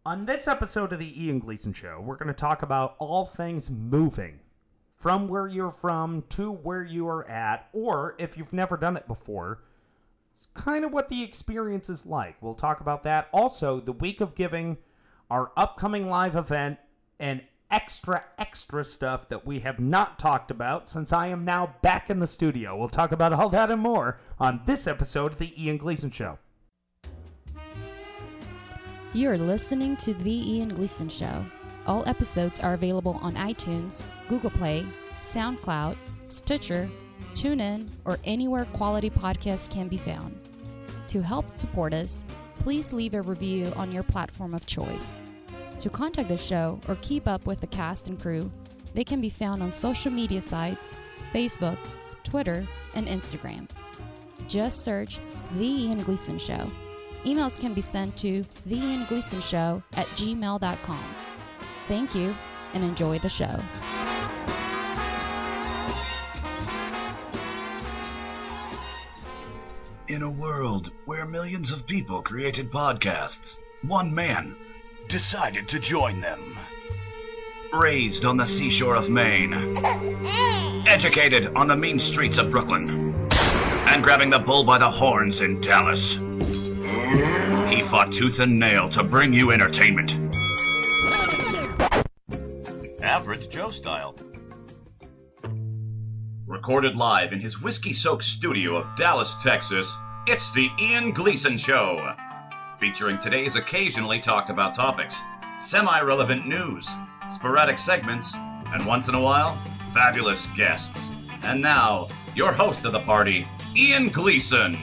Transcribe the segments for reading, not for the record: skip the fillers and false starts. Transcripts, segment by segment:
On this episode of the Ian Gleason Show, we're going to talk about all things moving. From where you're from to where you are at, or if you've never done it before, it's kind of what the experience is like. We'll talk about that. Also, the Week of Giving, our upcoming live event, and extra stuff that we have not talked about since I am now back in the studio. We'll talk about all that and more on this episode of the Ian Gleason Show. You're listening to The Ian Gleason Show. All episodes are available on iTunes, Google Play, SoundCloud, Stitcher, TuneIn, or anywhere quality podcasts can be found. To help support us, please leave a review on your platform of choice. To contact the show or keep up with the cast and crew, they can be found on social media sites, Facebook, Twitter, and Instagram. Just search The Ian Gleason Show. Emails can be sent to theiangleasonshow@gmail.com. Thank you, and enjoy the show. In a world where millions of people created podcasts, one man decided to join them. Raised on the seashore of Maine, educated on the mean streets of Brooklyn, and grabbing the bull by the horns in Dallas, he fought tooth and nail to bring you entertainment. Average Joe style. Recorded live in his whiskey-soaked studio of Dallas, Texas, it's the Ian Gleason Show. Featuring today's occasionally talked about topics, semi-relevant news, sporadic segments, and once in a while, fabulous guests. And now, your host of the party, Ian Gleason.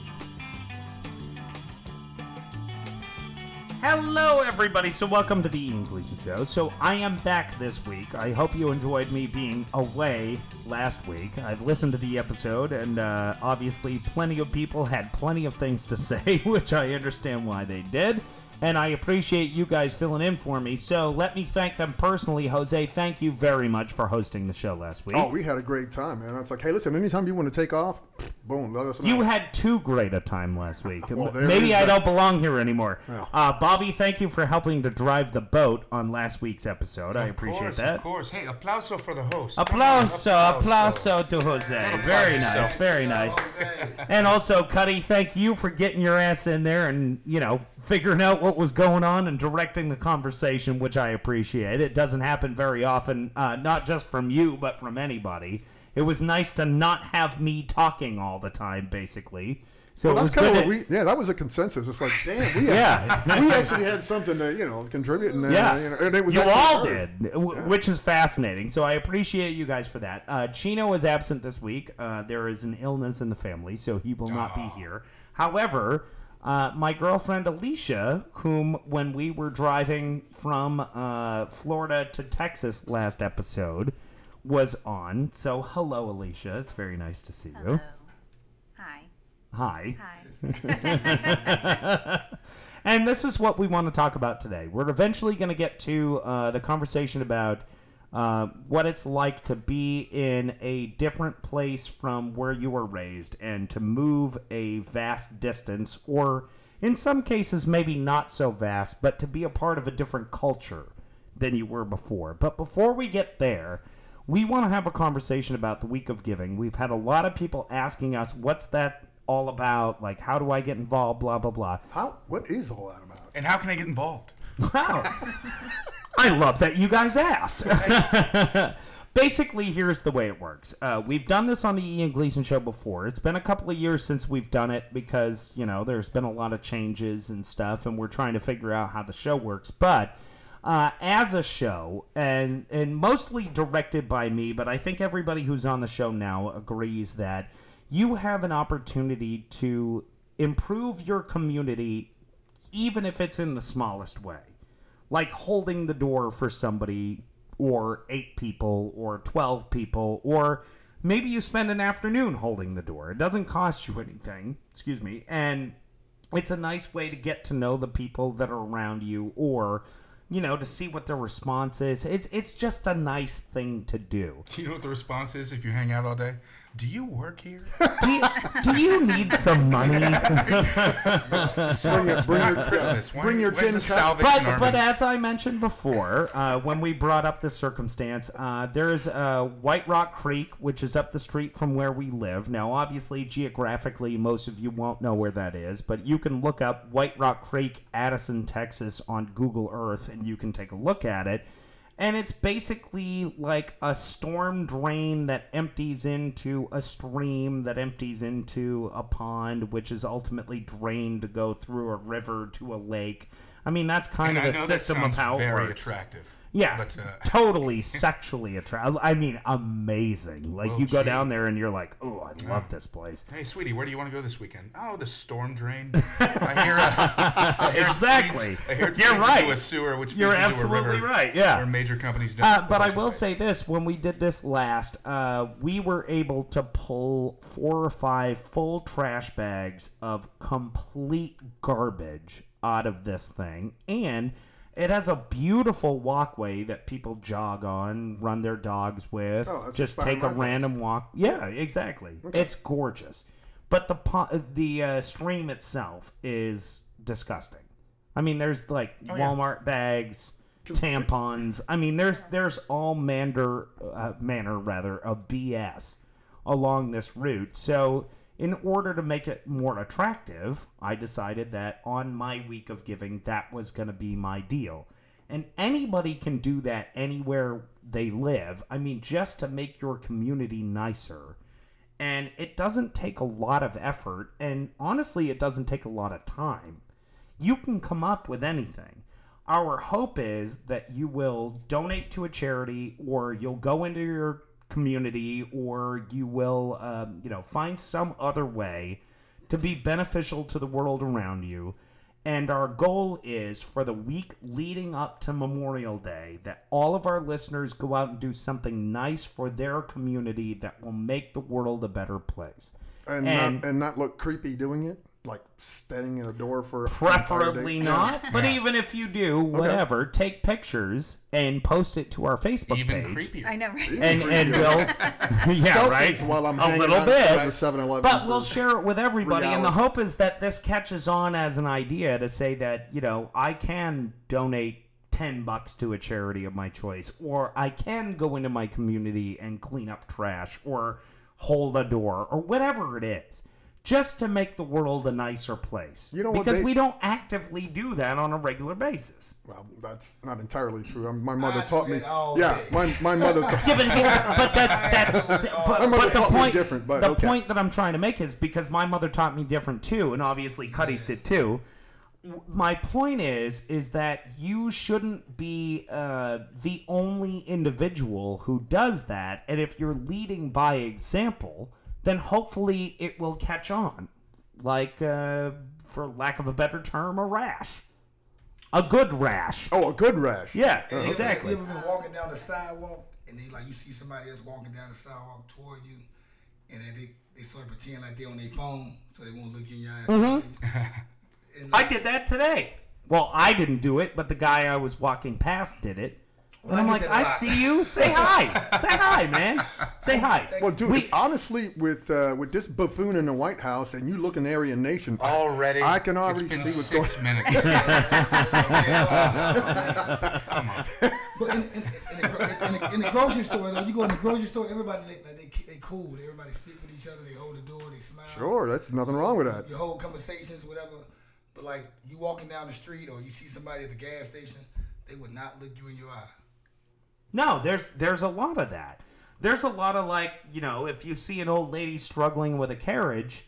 Hello, everybody. So welcome to the Ian Gleason Show. So I am back this week. I hope you enjoyed me being away last week. I've listened to the episode, and obviously plenty of people had plenty of things to say, which I understand why they did. And I appreciate you guys filling in for me. So let me thank them personally. Jose, thank you very much for hosting the show last week. Oh, we had a great time, man. It's like, hey, listen, anytime you want to take off, boom, let us know. You had too great a time last week. Well, maybe I don't belong here anymore. Yeah. Bobby, thank you for helping to drive the boat on last week's episode. I appreciate that. Of course. Hey, applauso for the host. Applauso to Jose. Very nice, very nice. And also, Cuddy, thank you for getting your ass in there and, figuring out what was going on and directing the conversation, which I appreciate. It doesn't happen very often, not just from you, but from anybody. It was nice to not have me talking all the time, basically. So well, it was that's kind good. of what that was a consensus. It's like, damn, we actually had something to contribute. And, and it was you all heard. did, which is fascinating. So I appreciate you guys for that. Chino is absent this week. There is an illness in the family, so he will not be here. However, my girlfriend Alicia, whom when we were driving from Florida to Texas last episode, was on. So hello, Alicia. It's very nice to see you. Hi. And this is what we want to talk about today. We're eventually going to get to the conversation about what it's like to be in a different place from where you were raised and to move a vast distance, or in some cases maybe not so vast, but to be a part of a different culture than you were before. But before we get there, we want to have a conversation about the Week of Giving. We've had a lot of people asking us, what's that all about? Like, how do I get involved? Blah, blah, blah. What is all that about? And how can I get involved? Wow. I love that you guys asked. Basically, here's the way it works. We've done this on the Ian Gleason Show before. It's been a couple of years since we've done it because, there's been a lot of changes and stuff, and we're trying to figure out how the show works. But as a show, and mostly directed by me, but I think everybody who's on the show now agrees that you have an opportunity to improve your community, even if it's in the smallest way. Like holding the door for somebody, or 8 people, or 12 people, or maybe you spend an afternoon holding the door. It doesn't cost you anything, and it's a nice way to get to know the people that are around you, or to see what their response is. It's just a nice thing to do. Do you know what the response is if you hang out all day? Do you work here? Do you need some money? Bring your tin cup. But as I mentioned before, when we brought up this circumstance, there's White Rock Creek, which is up the street from where we live. Now, obviously, geographically, most of you won't know where that is, but you can look up White Rock Creek, Addison, Texas on Google Earth, and you can take a look at it. And it's basically like a storm drain that empties into a stream that empties into a pond, which is ultimately drained to go through a river to a lake. I mean, that's kind of the system of how it works. Very attractive. Yeah, but, totally sexually attractive. I mean, amazing. Like, you go down there and you're like, oh, I love this place. Hey, sweetie, where do you want to go this weekend? Oh, the storm drain. I hear exactly. You're right. Into a sewer, which you're feeds absolutely into a river, right. Yeah, where major companies don't. But I will say this: when we did this last, we were able to pull 4 or 5 full trash bags of complete garbage out of this thing, and it has a beautiful walkway that people jog on, run their dogs with, just take a random walk. Yeah, exactly. Okay. It's gorgeous. But the stream itself is disgusting. I mean, there's like Walmart bags, tampons. I mean, there's all manner of BS along this route. So in order to make it more attractive, I decided that on my week of giving, that was going to be my deal. And anybody can do that anywhere they live. I mean, just to make your community nicer. And it doesn't take a lot of effort. And honestly, it doesn't take a lot of time. You can come up with anything. Our hope is that you will donate to a charity, or you'll go into your community, or you will find some other way to be beneficial to the world around you. And our goal is for the week leading up to Memorial Day that all of our listeners go out and do something nice for their community that will make the world a better place. And not look creepy doing it? Like standing in a door for preferably not, but even if you do, whatever, take pictures and post it to our Facebook even page. Creepier. I know, right? And we'll right, while I'm a little bit, but we'll share it with everybody. And the hope is that this catches on as an idea to say that I can donate $10 to a charity of my choice, or I can go into my community and clean up trash, or hold a door, or whatever it is. Just to make the world a nicer place. Because we don't actively do that on a regular basis. Well, that's not entirely true. My mother taught me. Yeah, my mother. But the point. Different, but the point that I'm trying to make is because my mother taught me different too, and obviously Cuddy's did too. My point is that you shouldn't be the only individual who does that, and if you're leading by example, then hopefully it will catch on. Like, for lack of a better term, a rash. A good rash. Oh, a good rash. Yeah, exactly. You ever been walking down the sidewalk, and you see somebody else walking down the sidewalk toward you, and then they sort of pretend like they're on their phone, so they won't look in your eyes. Mm-hmm. I did that today. Well, I didn't do it, but the guy I was walking past did it. And I'm like, I see you. Say hi. Say hi, man. Say hi. Well, dude, honestly, with this buffoon in the White House and you looking Aryan Nation, already, I can already see what's going on. 6 minutes. Come on. But in the grocery store, though, you go in the grocery store, everybody they cool. Everybody speak with each other. They hold the door. They smile. Sure, that's nothing wrong with that. You hold conversations, whatever. But like you walking down the street or you see somebody at the gas station, they would not look you in your eye. No, there's a lot of that. There's a lot of if you see an old lady struggling with a carriage,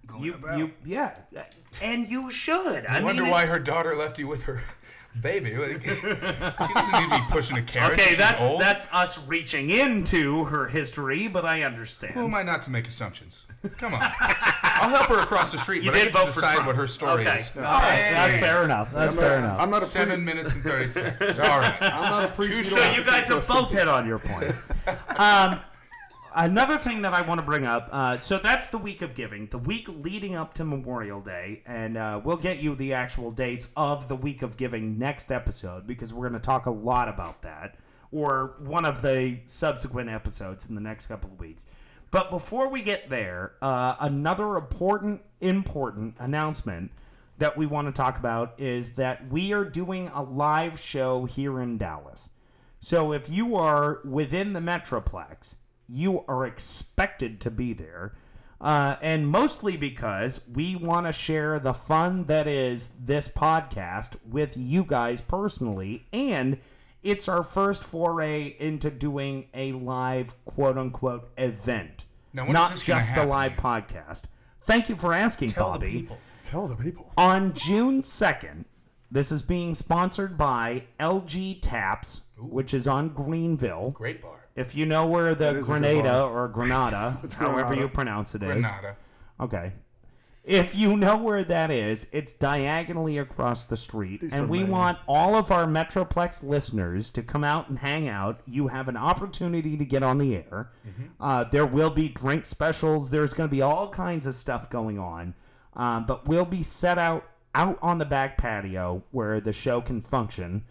and you should. I wonder why her daughter left you with her baby. She doesn't need to be pushing a carriage. Okay, that's us reaching into her history, but I understand. Who am I not to make assumptions? Come on. I'll help her across the street, but I get to decide what her story is. All right, that's fair enough. That's fair enough. I'm not 7 minutes and 30 seconds. All right. I'm not a priest. So you guys have both hit on your points. Another thing that I want to bring up, so that's the week of giving, the week leading up to Memorial Day, and we'll get you the actual dates of the week of giving next episode, because we're going to talk a lot about that, or one of the subsequent episodes in the next couple of weeks. But before we get there, another important announcement that we want to talk about is that we are doing a live show here in Dallas. So if you are within the Metroplex, you are expected to be there. And mostly because we want to share the fun that is this podcast with you guys personally. And it's our first foray into doing a live, quote-unquote, event. Now, not just a live podcast. Thank you for asking, Bobby. Tell the people. On June 2nd, this is being sponsored by LG Taps, which is on Greenville. Great bar. If you know where the Grenada or Granada, however you pronounce it is. Granada. Okay. If you know where that is, it's diagonally across the street. And we want all of our Metroplex listeners to come out and hang out. You have an opportunity to get on the air. Mm-hmm. There will be drink specials. There's going to be all kinds of stuff going on. But we'll be set out on the back patio where the show can function.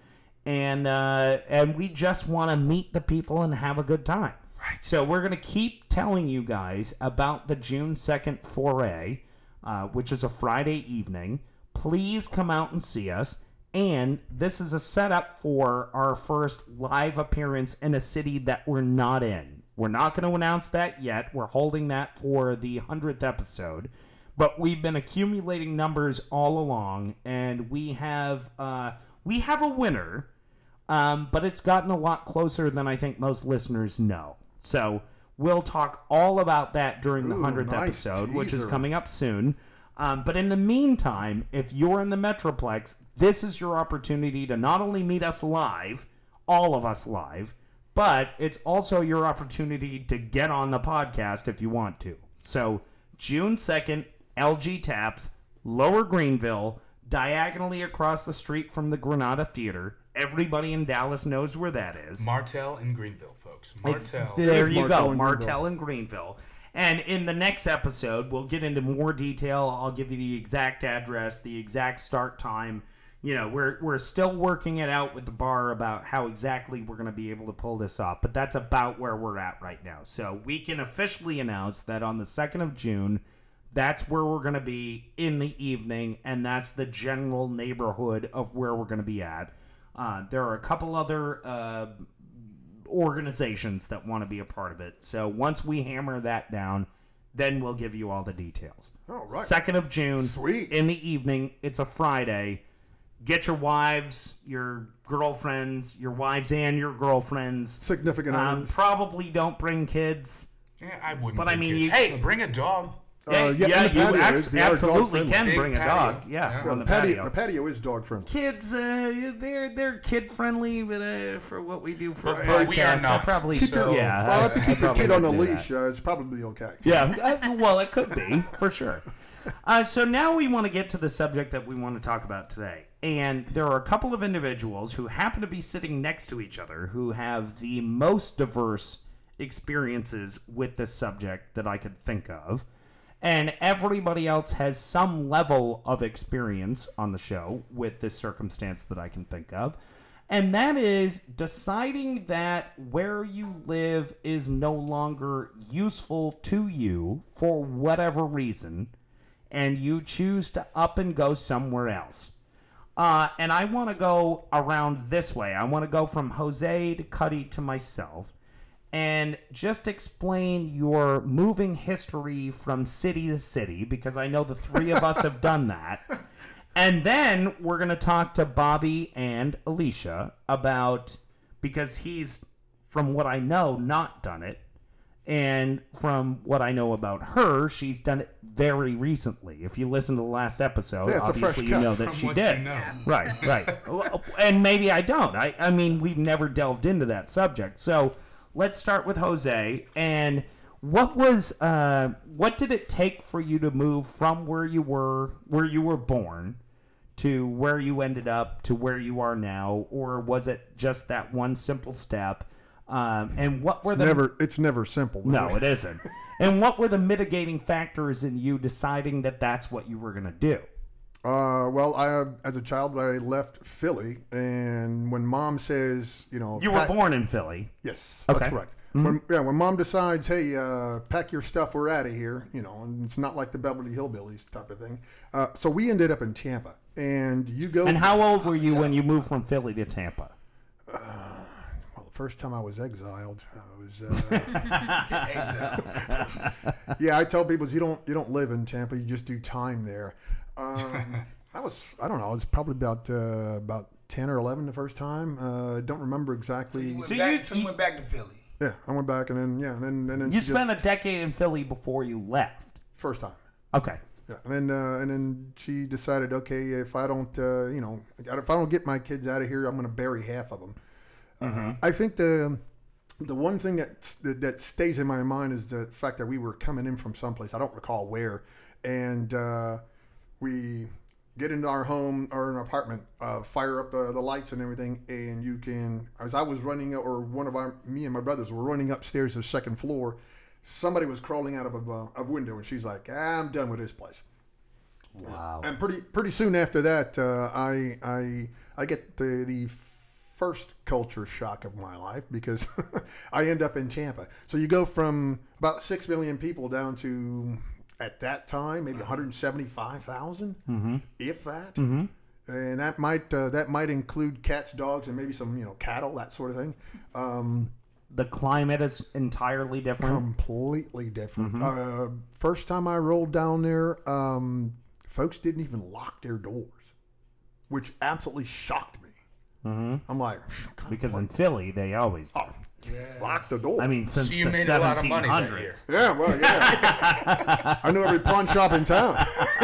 And we just want to meet the people and have a good time. Right. So we're going to keep telling you guys about the June 2nd foray, which is a Friday evening. Please come out and see us. And this is a setup for our first live appearance in a city that we're not in. We're not going to announce that yet. We're holding that for the 100th episode. But we've been accumulating numbers all along, and we have a winner, but it's gotten a lot closer than I think most listeners know. So we'll talk all about that during the 100th episode, teaser. Which is coming up soon. But in the meantime, if you're in the Metroplex, this is your opportunity to not only meet us live, all of us live, but it's also your opportunity to get on the podcast if you want to. So June 2nd, LG Taps, Lower Greenville, diagonally across the street from the Granada Theater. Everybody in Dallas knows where that is. Martell and Greenville, folks. Martell. There you go, Martell and Greenville. And in the next episode, we'll get into more detail. I'll give you the exact address, the exact start time. You know, we're still working it out with the bar about how exactly we're going to be able to pull this off. But that's about where we're at right now. So we can officially announce that on the 2nd of June, that's where we're going to be in the evening, and that's the general neighborhood of where we're going to be at. There are a couple other organizations that want to be a part of it. So once we hammer that down, then we'll give you all the details. All right. 2nd of June, Sweet. In the evening. It's a Friday. Get your wives, your girlfriends, your wives and your girlfriends. Significant others. Probably don't bring kids. Yeah, I wouldn't. But I mean, kids. Hey, bring a dog. You absolutely can bring a dog. Yeah, on the patio. The patio is dog friendly. Kids, they're kid friendly, but for what we do for podcasts, we are not. Probably so. Yeah. Well, if you keep your kid on a leash, it's probably okay. Yeah, well, it could be for sure. So now we want to get to the subject that we want to talk about today. And there are a couple of individuals who happen to be sitting next to each other who have the most diverse experiences with this subject that I could think of. And everybody else has some level of experience on the show with this circumstance that I can think of. And that is deciding that where you live is no longer useful to you for whatever reason, and you choose to up and go somewhere else. And I want to go around this way. I want to go from Jose to Cuddy to myself. And just explain your moving history from city to city, because I know the three of us have done that. And then we're going to talk to Bobby and Alicia about, because he's, from what I know, not done it. And from what I know about her, she's done it very recently. If you listen to the last episode, obviously you know that she did. You know. Right. And maybe I don't. I mean, we've never delved into that subject. So let's start with Jose. And what did it take for you to move from where you were born to where you ended up to where you are now? Or was it just that one simple step? And what were it's never simple. No, it isn't. And what were the mitigating factors in you deciding that that's what you were going to do? Well, as a child, I left Philly, and when Mom says, you were born in Philly. Yes, okay. That's correct. when Mom decides, hey, pack your stuff, we're out of here, and it's not like the Beverly Hillbillies type of thing. So we ended up in Tampa, and you go. And how old were you when you moved from Philly to Tampa? Well, the first time I was exiled, yeah, I tell people you don't live in Tampa, you just do time there. I was probably about 10 or 11 the first time. Don't remember exactly. So you went back to Philly. Yeah, I went back and then you spent a decade in Philly before you left. First time. Okay. Yeah, and then she decided, okay, if I don't get my kids out of here, I'm going to bury half of them. I think the one thing that stays in my mind is the fact that we were coming in from someplace, I don't recall where, and we get into our home or an apartment, fire up the lights and everything, and you can, as I was running, or me and my brothers were running upstairs to the second floor, somebody was crawling out of a window, and she's like, I'm done with this place. Wow. And pretty soon after that, I get the first culture shock of my life, because I end up in Tampa. So you go from about 6 million people down to, at that time, maybe 175,000, if that. And that might include cats, dogs, and maybe some cattle, that sort of thing. The climate is entirely different. Completely different. First time I rolled down there, folks didn't even lock their doors, which absolutely shocked me. I'm like, because in Philly they always do. Lock the door. I mean, since So you the made a lot of money that 1700s. Yeah, well, yeah. I knew every pawn shop in town.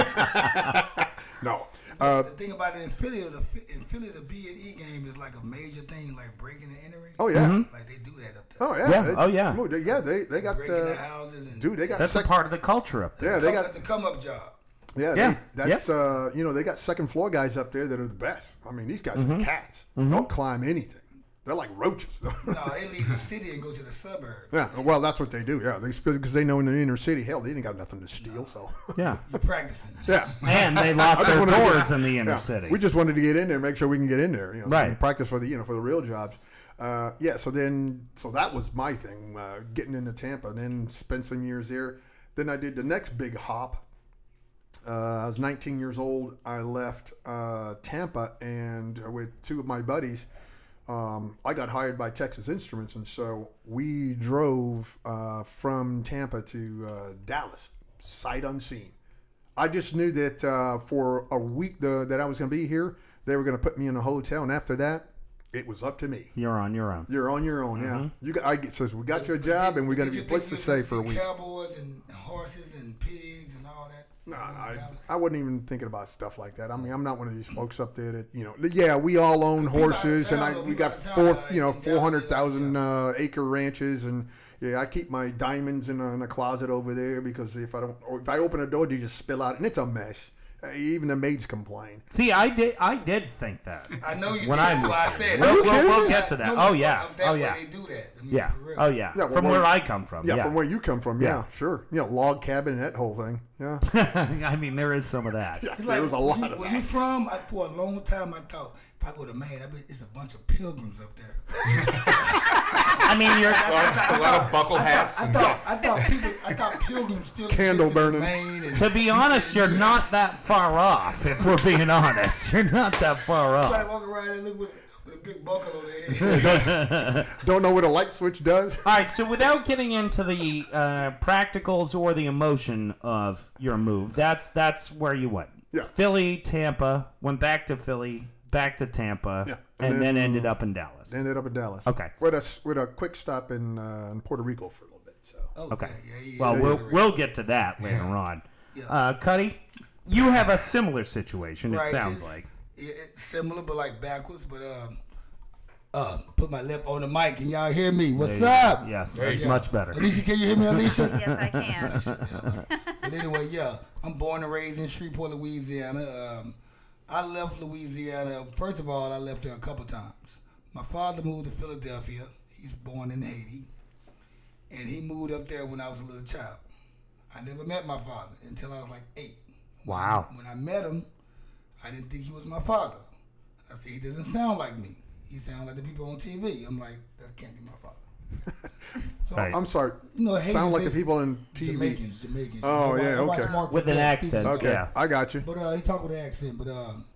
No. The thing about it in Philly, the B&E game is like a major thing, like breaking and entering. Oh yeah. Like they do that up there. Oh yeah. Yeah. They got breaking the houses and dude. They got That's a part of the culture up there. Yeah, they got that's a come up job. Yeah. That's they got second floor guys up there that are the best. I mean, these guys are cats. They'll climb anything. They're like roaches. No, they leave the city and go to the suburbs. Yeah, well, that's what they do. Yeah, because they know in the inner city, hell, they ain't got nothing to steal. So Yeah. You're practicing. yeah. And they lock their doors in the inner city. We just wanted to get in there, make sure we can get in there, Right. and practice for the for the real jobs. So that was my thing, getting into Tampa, and then spent some years there. Then I did the next big hop. I was 19 years old. I left Tampa, and with two of my buddies, I got hired by Texas Instruments, and so we drove from Tampa to Dallas, sight unseen. I just knew that for a week that I was going to be here, they were going to put me in a hotel, and after that, it was up to me. You're on your own. You're on your own, yeah. So we got you a job, and we're going to be a place to stay for a week. Cowboys and horses and pigs and all that. No, I wasn't even thinking about stuff like that. I mean, I'm not one of these folks up there that yeah, we all own horses, and we got 400,000 acre ranches, and yeah, I keep my diamonds in a closet over there, because if I open a door, they just spill out, and it's a mess. Even the maids complain. See, I did think that. I know you did. That's why I said we'll get to that. Oh yeah. Oh yeah. They do that. I mean, Yeah. for real. Oh yeah. Yeah, From where I come from. Yeah, from where you come from. Yeah. Yeah, sure. Log cabin and that whole thing. Yeah. I mean, there is some of that. It's There was a lot of where that. you from? For a long time, I thought if I go to Maine, it's a bunch of pilgrims up there. I mean, you're A lot of buckle hats. I thought pilgrims still Candle existed burning. in Maine and to be honest, you're not that far off. If we're being honest, you're not that far somebody off. walk around and look with a big buckle on their head. Don't know what a light switch does. All right, so without getting into the practicals or the emotion of your move, that's where you went. Yeah. Philly, Tampa, went back to Philly, back to Tampa, Yeah. and then ended up in Dallas. Ended up in Dallas. Okay. With a quick stop in Puerto Rico for a little bit. So. Okay. Yeah, Well, we'll get to that later on. Cuddy, you have a similar situation, it sounds like. It's similar, but like backwards. But put my lip on the mic. Can y'all hear me? What's up? Yes, that's much better. Alicia, can you hear me, Alicia? Yes, I can. But anyway, I'm born and raised in Shreveport, Louisiana. I left Louisiana. First of all, I left there a couple times. My father moved to Philadelphia. He's born in Haiti. And he moved up there when I was a little child. I never met my father until I was like 8. Wow. When I met him, I didn't think he was my father. I said, he doesn't sound like me. He sounds like the people on TV. I'm like, that can't be my father. So Right. I'm sorry. You know, Haitians, sound like the they- people in TV. Jamaicans. Oh, I yeah, watch okay. Mark With an Goodell accent. speak. Okay, Yeah. I got you. But he talked with an accent. But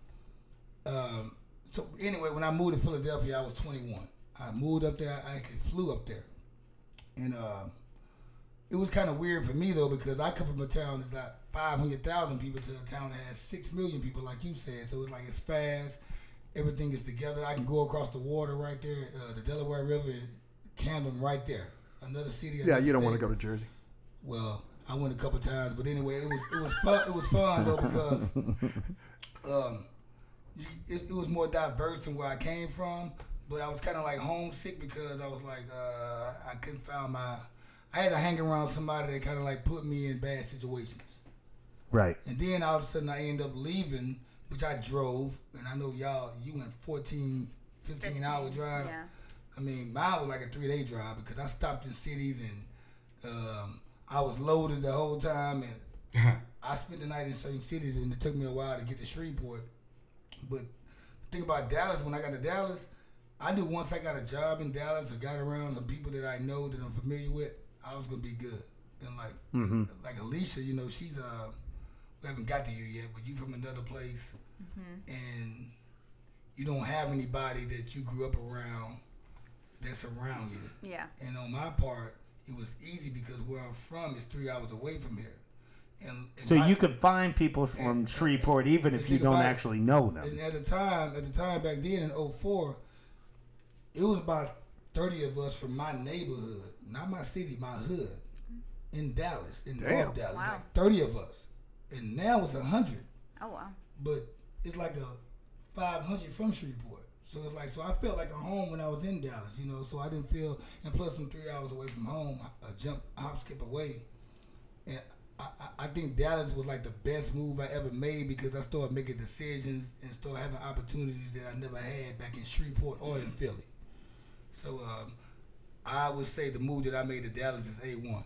so anyway, when I moved to Philadelphia, I was 21. I moved up there. I actually flew up there, and it was kind of weird for me though because I come from a town that's like 500,000 people to a town that has 6 million people, like you said. So it's like it's fast. Everything is together. I can go across the water right there, the Delaware River, Camden right there. Another city. Yeah, you don't want to go to Jersey. Well, I went a couple times, but anyway, it was fun. It was fun though because it was more diverse than where I came from. But I was kind of like homesick because I was like I couldn't find my. I had to hang around somebody that kind of like put me in bad situations. Right. And then all of a sudden I ended up leaving, which I drove, and I know you went 14, 15 hour drive. Yeah. I mean, mine was like a 3-day drive because I stopped in cities and I was loaded the whole time, and I spent the night in certain cities, and it took me a while to get to Shreveport. But the thing about Dallas, when I got to Dallas, I knew once I got a job in Dallas or got around some people that I know that I'm familiar with, I was gonna be good. And like Alicia, you know, she's we haven't got to you yet, but you from another place, and you don't have anybody that you grew up around that's around you. Yeah. And on my part, it was easy because where I'm from is 3 hours away from here. And So you could find people from Shreveport even if you don't actually know them. And at the time back then in 2004, it was about 30 of us from my neighborhood, not my city, my hood, in Dallas, in North Dallas. Wow. Like 30 of us. And now it's 100. Oh, wow. But it's like a 500 from Shreveport. So it's like, so I felt like a home when I was in Dallas, you know, so I didn't feel, and plus I'm 3 hours away from home, hop, skip away. And I think Dallas was like the best move I ever made because I started making decisions and started having opportunities that I never had back in Shreveport or in Philly. So I would say the move that I made to Dallas is A1.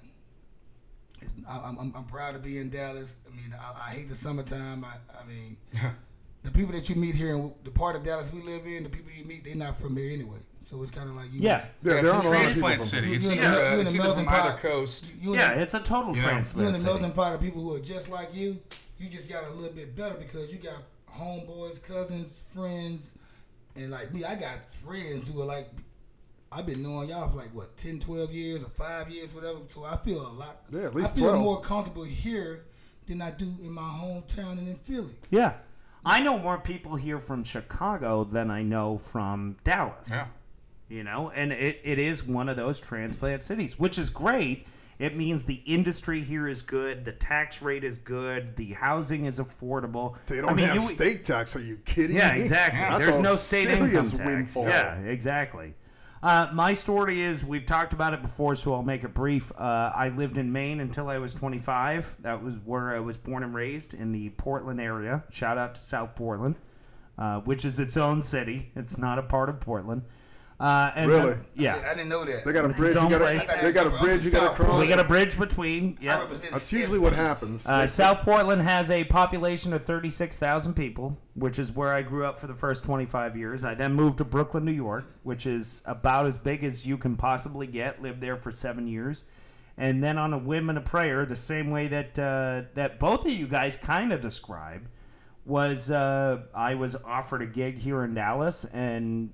I'm proud to be in Dallas. I mean, I hate the summertime. I mean, the people that you meet here in the part of Dallas we live in, the people you meet, they're not from here anyway. So it's kind of like you. Yeah. Yeah, it's there a aren't a lot of transplant people. city. It's You're in either, the it's either northern from either part. coast. Yeah, it's a total You're in transplant the city. northern part of people who are just like you. You just got a little bit better because you got homeboys, cousins, friends, and like me, I got friends who are like, I've been knowing y'all for like what 10, 12 years or 5 years, whatever. So I feel a lot. Yeah, at least I feel 12. more comfortable here than I do in my hometown and in Philly. Yeah. I know more people here from Chicago than I know from Dallas. Yeah. You know, and it is one of those transplant cities, which is great. It means the industry here is good, the tax rate is good, the housing is affordable. They don't have state tax. Are you kidding Yeah, me? exactly. That's There's a no state serious income tax. windfall. Yeah, exactly. My story is, we've talked about it before, so I'll make it brief. I lived in Maine until I was 25. That was where I was born and raised, in the Portland area. Shout out to South Portland, which is its own city. It's not a part of Portland. And Really? yeah. I didn't know that. They got a It's bridge. its own You place. got they got a bridge. You got to cross. We got a bridge between. I Yeah. represent That's usually what happens. South Portland has a population of 36,000 people, which is where I grew up for the first 25 years. I then moved to Brooklyn, New York, which is about as big as you can possibly get. Lived there for 7 years. And then on a whim and a prayer, the same way that that both of you guys kind of described, was I was offered a gig here in Dallas, and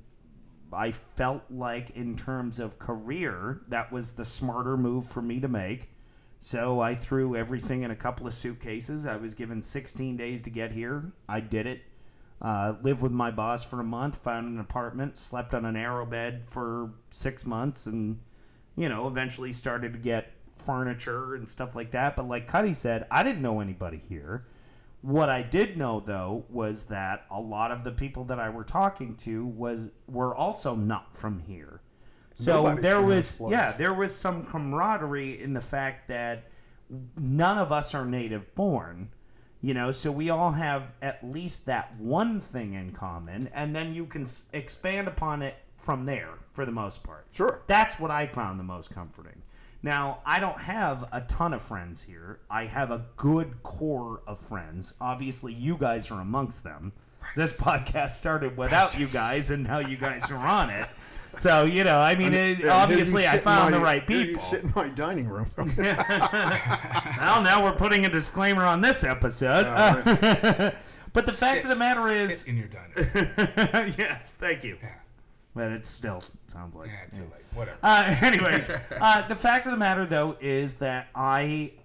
I felt like in terms of career, that was the smarter move for me to make. So I threw everything in a couple of suitcases. I was given 16 days to get here. I did it. Lived with my boss for a month, found an apartment, slept on an arrow bed for 6 months, and, you know, eventually started to get furniture and stuff like that. But like Cuddy said, I didn't know anybody here. What I did know, though, was that a lot of the people that I were talking to were also not from here. So Nobody's there from was, this place. yeah, there was some camaraderie in the fact that none of us are native born, you know, so we all have at least that one thing in common, and then you can expand upon it from there for the most part. Sure. That's what I found the most comforting. Now, I don't have a ton of friends here. I have a good core of friends. Obviously, you guys are amongst them. This podcast started without you guys, and now you guys are on it. So, you know, I mean, obviously I found the right people. You sit in my dining room. Well, now we're putting a disclaimer on this episode. But the fact of the matter is... Sit in your dining room. Yes, thank you. Yeah. But it still sounds like... Yeah, too late. Whatever. Anyway, the fact of the matter, though, is that I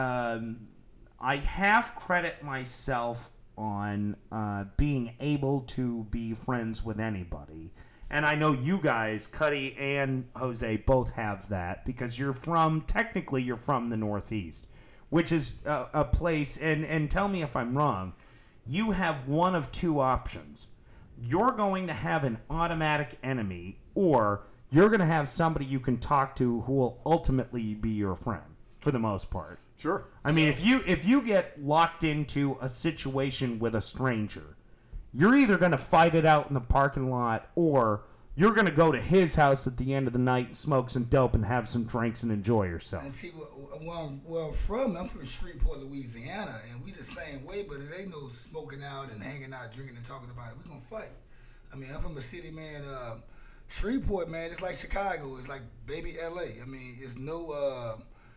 half credit myself on being able to be friends with anybody. And I know you guys, Cuddy and Jose, both have that because technically you're from the Northeast, which is a place, and tell me if I'm wrong, you have one of two options. You're going to have an automatic enemy, or you're going to have somebody you can talk to who will ultimately be your friend, for the most part. Sure. I mean, if you get locked into a situation with a stranger, you're either going to fight it out in the parking lot, or you're going to go to his house at the end of the night and smoke some dope and have some drinks and enjoy yourself. And see, where I'm from Shreveport, Louisiana, and we the same way, but it ain't no smoking out and hanging out, drinking and talking about it. We gonna fight. I mean, I'm from a city, man. Shreveport, man, it's like Chicago. It's like baby LA. I mean, it's no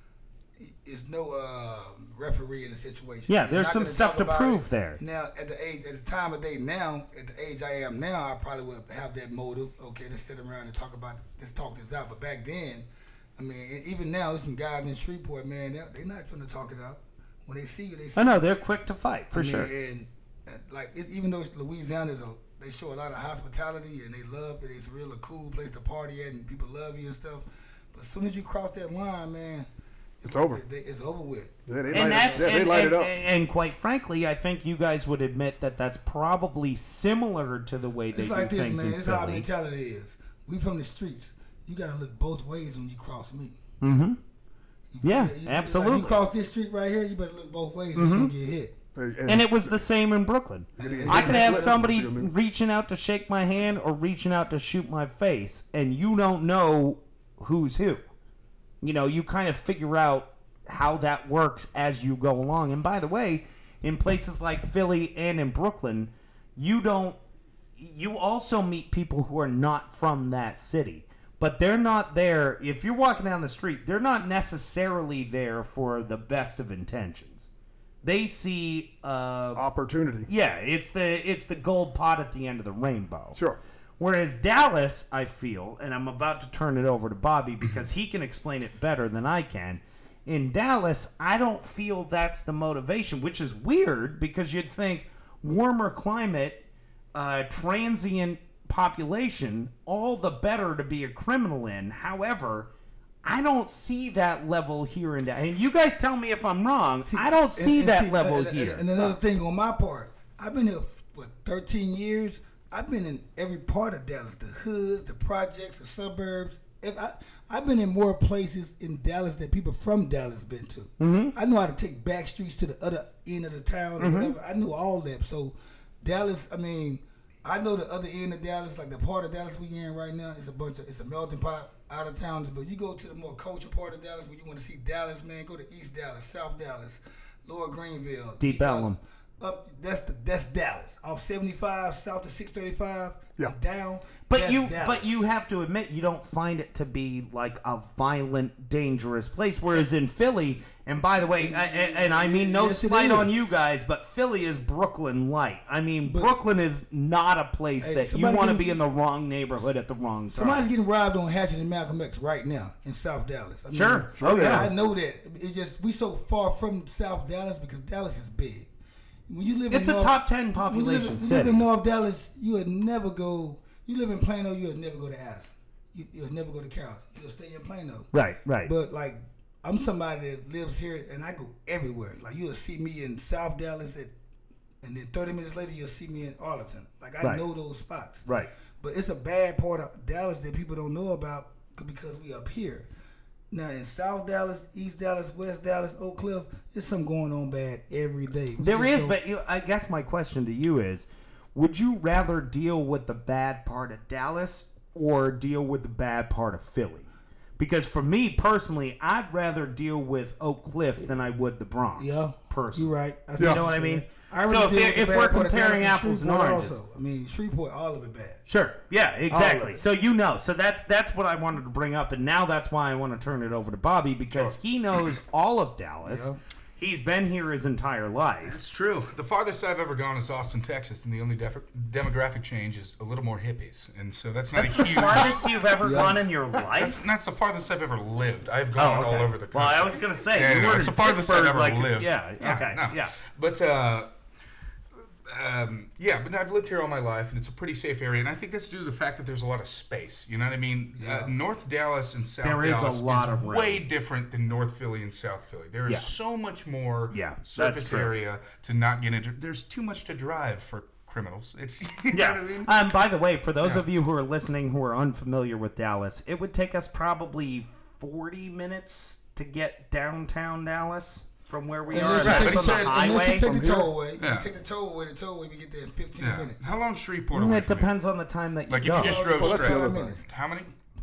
referee in the situation. Yeah, there's some stuff to prove there. Now, at the time of day now, at the age I am now, I probably would have that motive. Okay, to sit around and talk this out. But back then, I mean, even now, there's some guys in Shreveport, man. They're not trying to talk it out. When they see you, they see. I know they're quick to fight for sure. And like, even though Louisiana they show a lot of hospitality and they love it. It's a real cool place to party at, and people love you and stuff. But as soon as you cross that line, man. It's over. It's over with. Yeah, they light it up. And quite frankly, I think you guys would admit that that's probably similar to the way they do things in Philly. It's like this, man. It's how our mentality is. We from the streets. You got to look both ways when you cross me. Mm-hmm. Yeah, absolutely. Like you cross this street right here, you better look both ways or you're going to get hit. And it was the same in Brooklyn. I could have somebody reaching out to shake my hand or reaching out to shoot my face, and you don't know who's who. You know, you kind of figure out how that works as you go along. And by the way, in places like Philly and in Brooklyn, you also meet people who are not from that city. But they're not there. If you're walking down the street, they're not necessarily there for the best of intentions. They see opportunity. Yeah, it's the gold pot at the end of the rainbow. Sure. Whereas Dallas, I feel, and I'm about to turn it over to Bobby because he can explain it better than I can. In Dallas, I don't feel that's the motivation, which is weird because you'd think warmer climate, transient population, all the better to be a criminal in. However, I don't see that level here in Dallas. And you guys tell me if I'm wrong. I don't see that level here. And another thing on my part, I've been here, 13 years? I've been in every part of Dallas, the hoods, the projects, the suburbs. I've been in more places in Dallas than people from Dallas been to. Mm-hmm. I know how to take back streets to the other end of the town or whatever. I know all that. So Dallas, I mean, I know the other end of Dallas, like the part of Dallas we in right now, it's a melting pot out of towns. But you go to the more culture part of Dallas where you want to see Dallas, man, go to East Dallas, South Dallas, Lower Greenville, Deep Ellum. Up, that's Dallas. Off 75 south to 635, down. But you have to admit you don't find it to be like a violent, dangerous place. Whereas in Philly, and by the way, and I mean no slight on you guys, but Philly is Brooklyn light. I mean, Brooklyn is not a place that you want to be in the wrong neighborhood at the wrong time. Somebody's getting robbed on Hatchet and Malcolm X right now in South Dallas. I mean, sure. I know that. It's just we so far from South Dallas because Dallas is big. When you live it's in a top 10 population city. You live in North Dallas, you would never go. You live in Plano, you would never go to Addison. You would never go to Carrollton. You'll stay in Plano. Right. But like, I'm somebody that lives here, and I go everywhere. Like you'll see me in South Dallas, and then 30 minutes later you'll see me in Arlington. Like I know those spots. Right. But it's a bad part of Dallas that people don't know about because we up here. Now in South Dallas, East Dallas, West Dallas, Oak Cliff, there's something going on bad every day. There is, but I guess my question to you is, would you rather deal with the bad part of Dallas or deal with the bad part of Philly? Because for me personally, I'd rather deal with Oak Cliff than I would the Bronx. Yeah, personally. You're right. You know what I mean? I So really if we're comparing apples and oranges. Also. I mean, Shreveport, all of it bad. Sure. Yeah, exactly. it. So you know. So that's what I wanted to bring up, and now that's why I want to turn it over to Bobby because he knows all of Dallas. Yeah. He's been here his entire life. It's true. The farthest I've ever gone is Austin, Texas, and the only demographic change is a little more hippies, and so that's not That's a the huge. farthest you've ever gone in your life? That's the farthest I've ever lived. I've gone all over the country. Well, I was going to say, Yeah, you no, were it's in the farthest I've Pittsburgh, ever lived. Yeah, okay, no. yeah. But but I've lived here all my life, and it's a pretty safe area, and I think that's due to the fact that there's a lot of space. You know what I mean? North Dallas and South There is Dallas a lot of room. way different than North Philly and South Philly. There is Yeah. so much more that's surface true. area to not get into. There's too much to drive for criminals. It's you know Yeah. what I mean? By the way, for those of you who are listening who are unfamiliar with Dallas, it would take us probably 40 minutes to get downtown Dallas from where we are. Unless Right, you but take, he said- unless highway. you take the tollway. Yeah. You take the tollway, we get there in 15 Yeah. minutes. How long Shreveport away It from you? depends on the time that you Like go. if you just drove Well, that's the straight. other 5 thing. minutes. How many?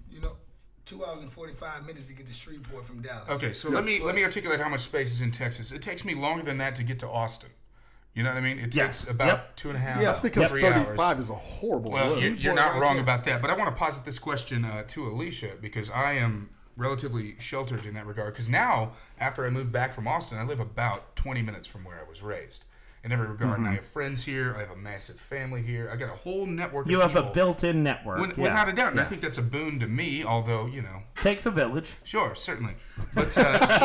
2 hours and 45 minutes to get to Shreveport from Dallas. Okay, so let me articulate how much space is in Texas. It takes me longer than that to get to Austin. You know what I mean? It Yeah. takes about Yep. 2.5, Yeah, that's because 3 hours. 35 is a horrible Well, road. you're not right wrong there. about that, but I want to posit this question to Alicia because I am relatively sheltered in that regard. Because now, after I moved back from Austin, I live about 20 minutes from where I was raised. In every regard, and I have friends here. I have a massive family here. I got a whole network. You of have a people. built-in network. Without a doubt, and I Yeah. think that's a boon to me. Although Takes a village. sure, certainly, but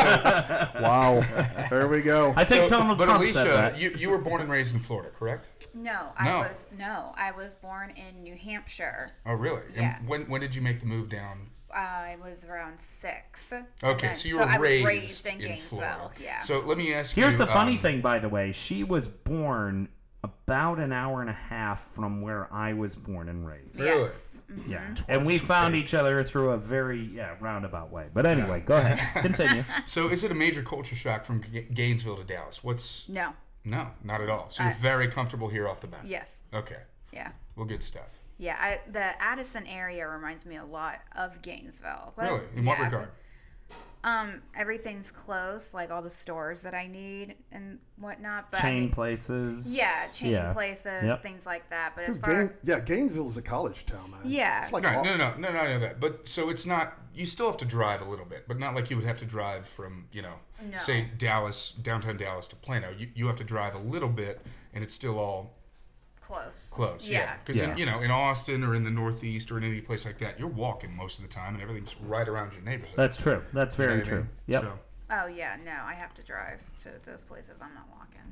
Wow. There we go. I think Donald but Trump Alicia, said that. you were born and raised in Florida, correct? No, No. I was born in New Hampshire. Oh, really? Yeah. And when did you make the move down? I was around 6. Okay, so you were I was raised in Gainesville. Florida. Yeah. So let me ask you. Here's the funny thing, by the way. She was born about an hour and a half from where I was born and raised. Really? Yes. Mhm. Yeah. And we found each other through a very roundabout way. But anyway, go ahead. Continue. So is it a major culture shock from Gainesville to Dallas? No. No, not at all. So you're very comfortable here off the bat. Yes. Okay. Yeah. Well, good stuff. Yeah. The Addison area reminds me a lot of Gainesville. Really? In what Yeah. regard? Everything's close, like all the stores that I need and whatnot. But Chain places. Yeah, chain Yeah. places, Yep. things like that. But 'Cause as far Gainesville is a college town, man. Yeah. It's like No, I know that. But so it's not. You still have to drive a little bit, but not like you would have to drive from No. say Dallas, downtown Dallas to Plano. You have to drive a little bit, and it's still all close. close. Yeah. Because Yeah. in Austin or in the Northeast or in any place like that, you're walking most of the time, and everything's right around your neighborhood. That's true. That's You know very what I true. mean? Yep. So, Oh yeah, no, I have to drive to those places. I'm not walking.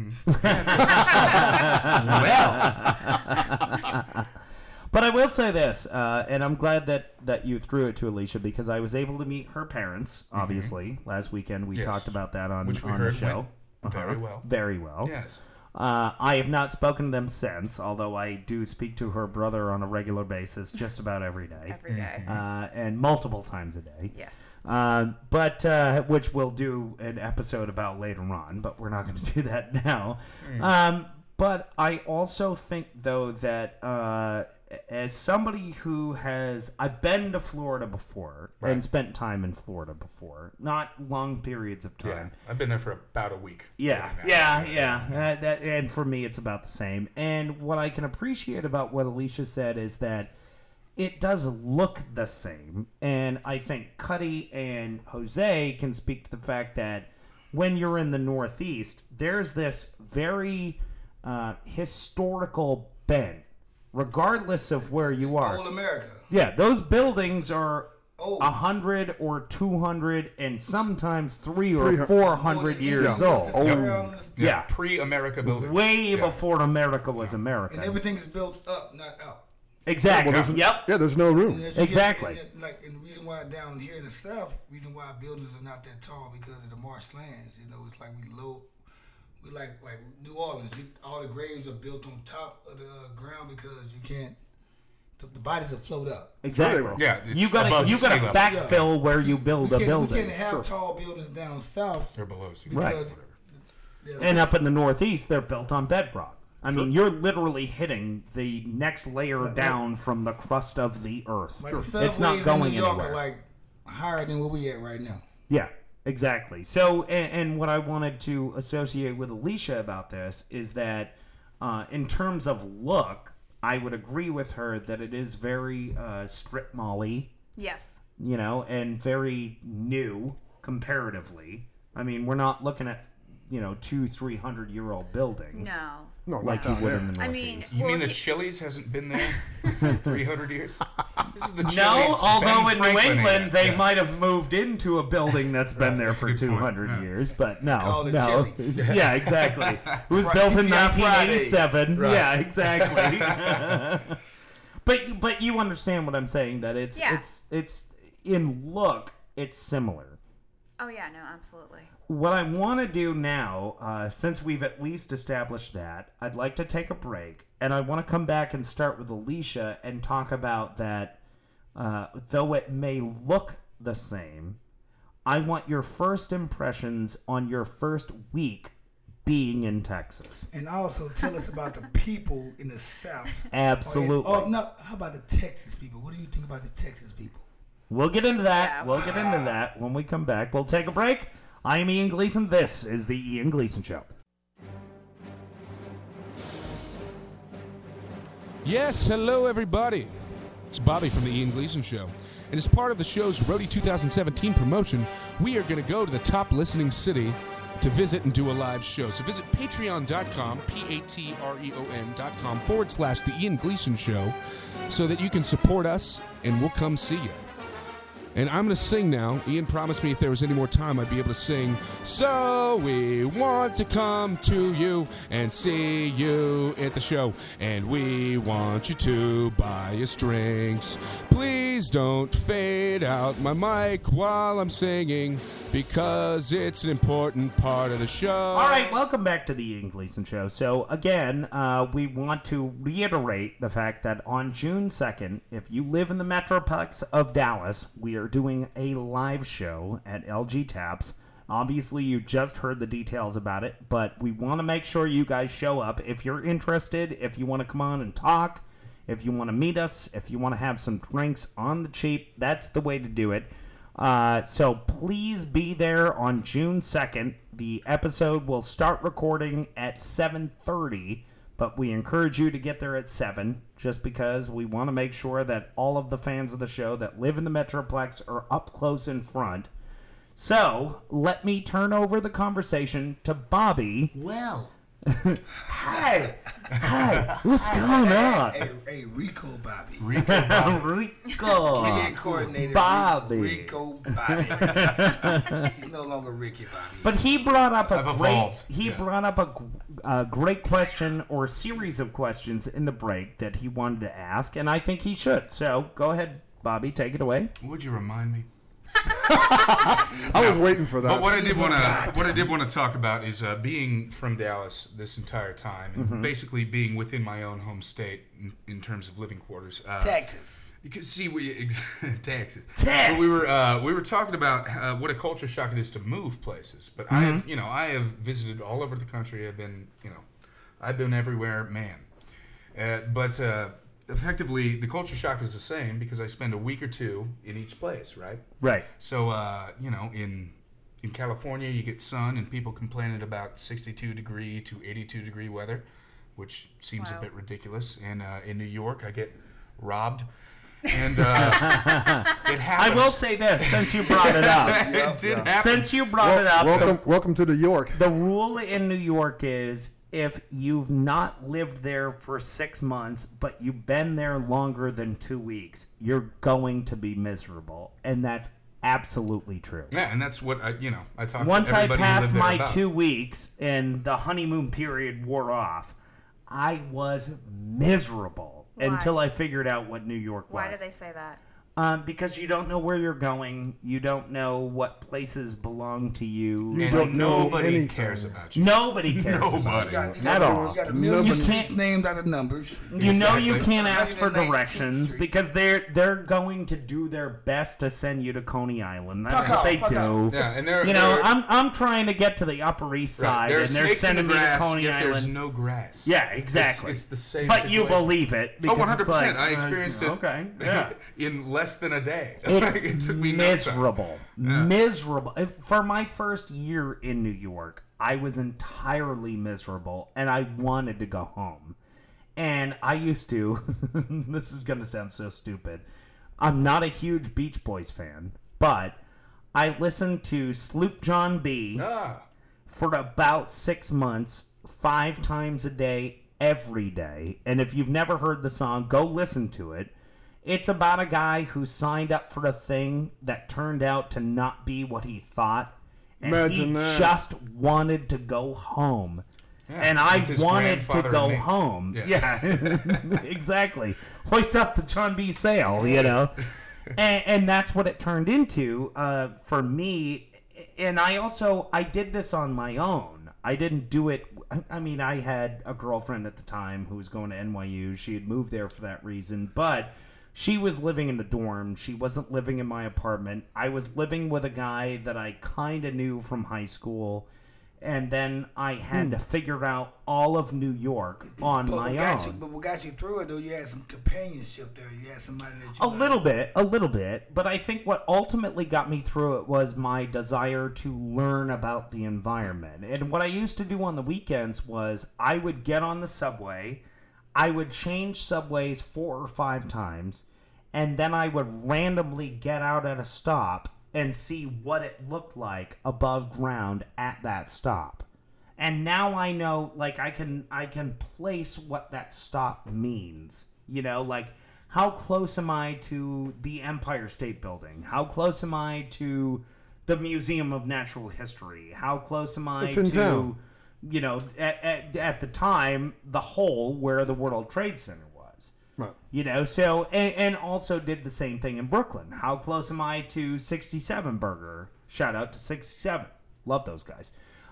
But I will say this, and I'm glad that you threw it to Alicia because I was able to meet her parents, obviously. Last weekend we Yes. talked about that on Which we on the heard show. went very well. Very well. yes. I have not spoken to them since, although I do speak to her brother on a regular basis just about every day. Every day. And multiple times a day. Yes. But which we'll do an episode about later on, but we're not going to do that now. But I also think, though, that as somebody who I've been to Florida before and spent time in Florida before, not long periods of Yeah. time. I've been there for about a week. Yeah. And for me, it's about the same. And what I can appreciate about what Alicia said is that it does look the same. And I think Cuddy and Jose can speak to the fact that when you're in the Northeast, there's this very historical bent, regardless of where you are. Old America. Yeah, those buildings are Old. 100 or 200 and sometimes 300 or 400 years old. Yeah. Pre-America buildings. Way Yeah. before America was And America. everything is built up, not out. Exactly. Well, there's- Yep. Yeah, there's no room. And as you Exactly. and the reason why down here in the South, reason why buildings are not that tall because of the marshlands. It's like we like New Orleans. All the graves are built on top of the ground because you can't. The bodies will float up. Exactly. Yeah, it's You got above to sea level. backfill where you build a We building. can't have tall buildings down south They're below sea Right. level. because And up in the Northeast, they're built on bedrock. I mean, you're literally hitting the next layer down from the crust of the earth. like the It's not subways going in New York anywhere. are like higher than where we at right now. Yeah. Exactly. So, and what I wanted to associate with Alicia about this is that in terms of look, I would agree with her that it is very strip mall-y, Yes. you know, and very new comparatively. I mean, we're not looking at, 200-300-year-old buildings. No. No, Like you not would there. in the I Northeast. mean, You mean if that Chili's hasn't been there for 300 years? This is the Chili's. No, although Ben in New Franklin England era. they Yeah. might have moved into a building that's been there that's a for good point. 200 Yeah. years, but no, Call it no. Chili's. Yeah, exactly. It was Fri- built in TGI 1987. Fridays. Yeah, exactly. but you understand what I'm saying, that it's Yeah. it's in look it's similar. Oh yeah, no, absolutely. What I want to do now, since we've at least established that, I'd like to take a break, and I want to come back and start with Alicia and talk about that. Though it may look the same, I want your first impressions on your first week being in Texas. And also tell us about the people in the South. Absolutely. Oh, no. How about the Texas people? What do you think about the Texas people? We'll get into that. Yeah. We'll get into that when we come back. We'll take a break. I'm Ian Gleason. This is the Ian Gleason Show. Yes, hello everybody. It's Bobby from the Ian Gleason Show. And as part of the show's Roadie 2017 promotion, we are going to go to the top listening city to visit and do a live show. So visit patreon.com, patreon.com/the Ian Gleason Show, so that you can support us and we'll come see you. And I'm going to sing now. Ian promised me if there was any more time, I'd be able to sing. So we want to come to you and see you at the show. And we want you to buy us drinks. Please don't fade out my mic while I'm singing, because it's an important part of the show. All right, welcome back to the Ian Gleason Show. So, again, we want to reiterate the fact that on June 2nd, if you live in the Metroplex of Dallas, we are doing a live show at LG Taps. Obviously, you just heard the details about it, but we want to make sure you guys show up. If you're interested, if you want to come on and talk, if you want to meet us, if you want to have some drinks on the cheap, that's the way to do it. So please be there on June 2nd. The episode will start recording at 7:30, but we encourage you to get there at 7, just because we want to make sure that all of the fans of the show that live in the Metroplex are up close in front. So let me turn over the conversation to Bobby. Well. Hi, what's going on? Hey, Rico Bobby. Rico Bobby. Rico. Brilliant coordinator. Bobby. Rico Bobby. He's no longer Ricky Bobby. But he brought up I've evolved. brought up a great question, or series of questions in the break that he wanted to ask, and I think he should. So go ahead, Bobby, take it away. Would you remind me? I was waiting for that. But what I did want to talk about is being from Dallas this entire time, and basically being within my own home state in terms of living quarters. Texas. You can see Texas. Texas. But we were talking about what a culture shock it is to move places. But I have visited all over the country. I've been everywhere, man. But effectively, the culture shock is the same because I spend a week or two in each place, right? Right. So, in California, you get sun and people complaining about 62 degree to 82 degree weather, which seems a bit ridiculous. And in New York, I get robbed. And it happens. I will say this, since you brought it up. It did happen. Since you brought it up, Welcome to New York. the rule in New York is if you've not lived there for 6 months, but you've been there longer than 2 weeks, you're going to be miserable. And that's absolutely true. Yeah, and that's what I talked Once to I everybody who passed lived there my about. 2 weeks and the honeymoon period wore off, I was miserable until I figured out what New York was. Why do they say that? Because you don't know where you're going. You don't know what places belong to you. You And don't know nobody anything. cares about you. Nobody cares Nobody. about You you got, at all. You got a million You streets can't- named out of numbers. You know you Exactly. can't ask for 119th directions Street. because they're going to do their best to send you to Coney Island. That's Fuck what off, they fuck do. off. Yeah, and they're I'm trying to get to the Upper East right, Side, there are and they're snakes in the sending me to grass, Coney yet there's Island. no grass. Yeah, exactly. It's the same. But you situation. believe it. Oh, Because 100%. it's like, I experienced it. Okay. Yeah. In less less than a day. It's It took me no time. miserable. For my first year in New York, I was entirely miserable, and I wanted to go home. And I used to, this is going to sound so stupid, I'm not a huge Beach Boys fan, but I listened to Sloop John B. For about 6 months, 5 times a day, every day. And if you've never heard the song, go listen to it. It's about a guy who signed up for a thing that turned out to not be what he thought. And Imagine he that. just wanted to go home. Yeah, And I with his wanted to grandfather go and me. home. Yeah. Exactly. Hoist up the John B. sail, you know. And that's what it turned into for me. And I did this on my own. I didn't do it. I mean, I had a girlfriend at the time who was going to NYU. She had moved there for that reason, but she was living in the dorm. She wasn't living in my apartment. I was living with a guy that I kind of knew from high school. And then I had to figure out all of New York on my own. But what got you through it, though, you had some companionship there. You had somebody that you A little bit. But I think what ultimately got me through it was my desire to learn about the environment. And what I used to do on the weekends was I would get on the subway, I would change subways 4 or 5 times, and then I would randomly get out at a stop and see what it looked like above ground at that stop. And now I know, like, I can place what that stop means. You know, like, how close am I to the Empire State Building? How close am I to the Museum of Natural History? How close am I It's in to, town. you know, at the time, the hole where the World Trade Center was? Right. You know, so, and also did the same thing in Brooklyn. How close am I to 67 Burger? Shout out to 67. Love those guys.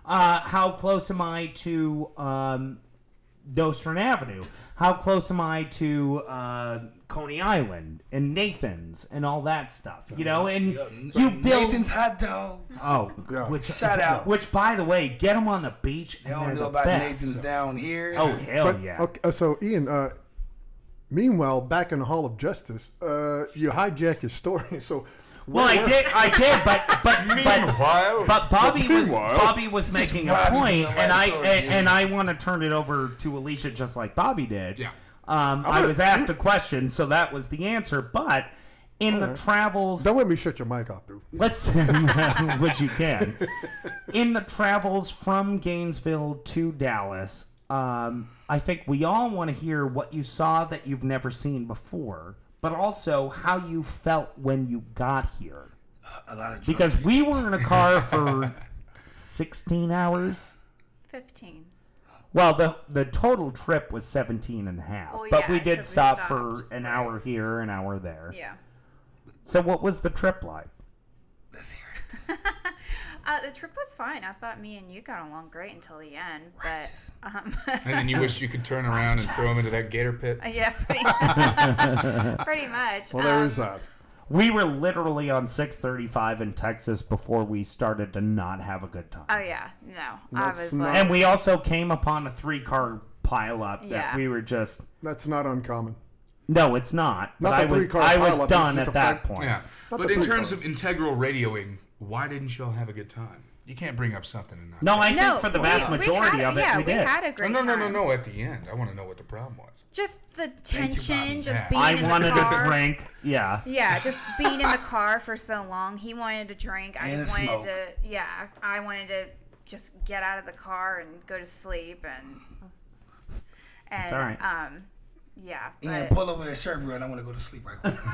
How close am I to Nostrand Avenue? How close am I to Coney Island and Nathan's and all that stuff? You know, and you build... Nathan's hot dog. Oh, Yeah. Shout out. Which, by the way, get them on the beach. They and don't they're know the about best. Nathan's down here. Oh, hell But, yeah. okay, so Ian, meanwhile, back in the Hall of Justice, you hijacked his story. So, Well, I did, but Bobby was making a Bobby point, doing and life story, and I want to turn it over to Alicia just like Bobby did. Yeah. I was asked a question, so that was the answer. But in the travels, don't let me shut your mic off, dude. let's which you can. In the travels from Gainesville to Dallas, I think we all want to hear what you saw that you've never seen before, but also how you felt when you got here. A lot of Because we were in a car for 16 hours. 15. Well, the total trip was 17 and a half. Well, but yeah, we did 'cause we stop stopped, for an hour here, an hour there. Yeah. So what was the trip like? Let's hear it. The trip was fine. I thought me and you got along great until the end, but And then you wish you could turn around and throw him into that gator pit. yeah, pretty much. Well, there is that. We were literally on 635 in Texas before we started to not have a good time. Oh yeah, no, That's I was not- like, And we also came upon a 3-car pileup that Yeah. we were just... That's not uncommon. No, it's not. Not But the 3-car I was pileup, done it's just at a that fact- point. Yeah. Not But the in three terms cars. of integral radioing, why didn't y'all have a good time? You can't bring up something and not. No, I no, think for the vast majority of it, yeah, we did. had a great no, time. no. At the end, I want to know what the problem was. Just the Bobby. tension, just Yeah. being I in wanted the car. to drink. Yeah. Yeah, just being in the car for so long. He wanted to drink. I And just wanted smoke. to. Yeah, I wanted to just get out of the car and go to sleep and. all right. Yeah. Ian, But, pull over that shirt run. I want to go to sleep right quick.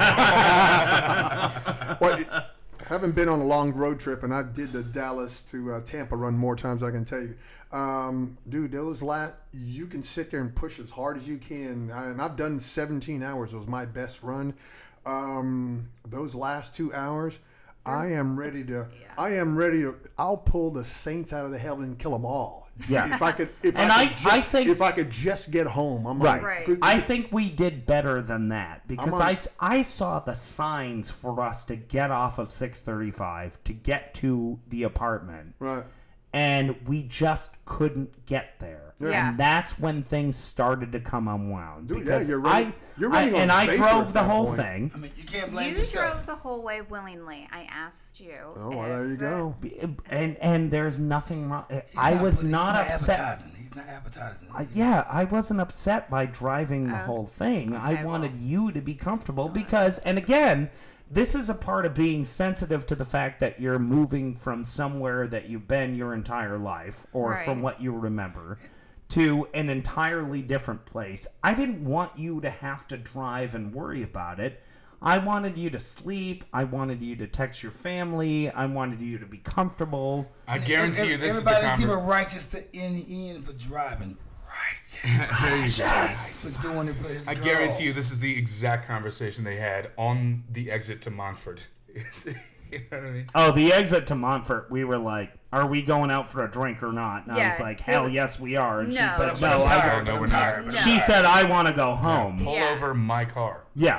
Well, having been on a long road trip, and I did the Dallas to Tampa run more times than I can tell you. Dude, those you can sit there and push as hard as you can. And I've done 17 hours. It was my best run. Those last 2 hours, I am ready to. I'll pull the saints out of the heaven and kill them all. Yeah. If I could. If I could just get home, I'm Right. Right. Like, I think we did better than that because I'm on- I saw the signs for us to get off of 635 to get to the apartment. Right. and we just couldn't get there. Yeah. And that's when things started to come unwound. Dude, yeah, because you're running- you're running on I vapor drove at the that whole point. thing. I mean, you can't blame You yourself. drove the whole way willingly. I asked you. Oh, well, there you go. And there's nothing wrong. I He's was putting- not he's upset. Advertising. He's not advertising. Yeah, I wasn't upset by driving the whole thing. I okay, wanted well. you to be comfortable because, and again, this is a part of being sensitive to the fact that you're moving from somewhere that you've been your entire life or from Right. what you remember to an entirely different place. I didn't want you to have to drive and worry about it. I wanted you to sleep. I wanted you to text your family. I wanted you to be comfortable. I guarantee you this is the Everybody's giving conversation. righteous to N for driving. Righteous. There you go. For doing it for his I girl. guarantee you this is the exact conversation they had on the exit to Montfort. You know what I mean? Oh, the exit to Montfort, we were like, are we going out for a drink or not? And I was Yeah. like, hell yes, we are. And she No. said, But no, I'm I tired. no, but we're I'm not. tired, but I'm She tired. said, I want to go home. Pull Yeah. over my car. Yeah.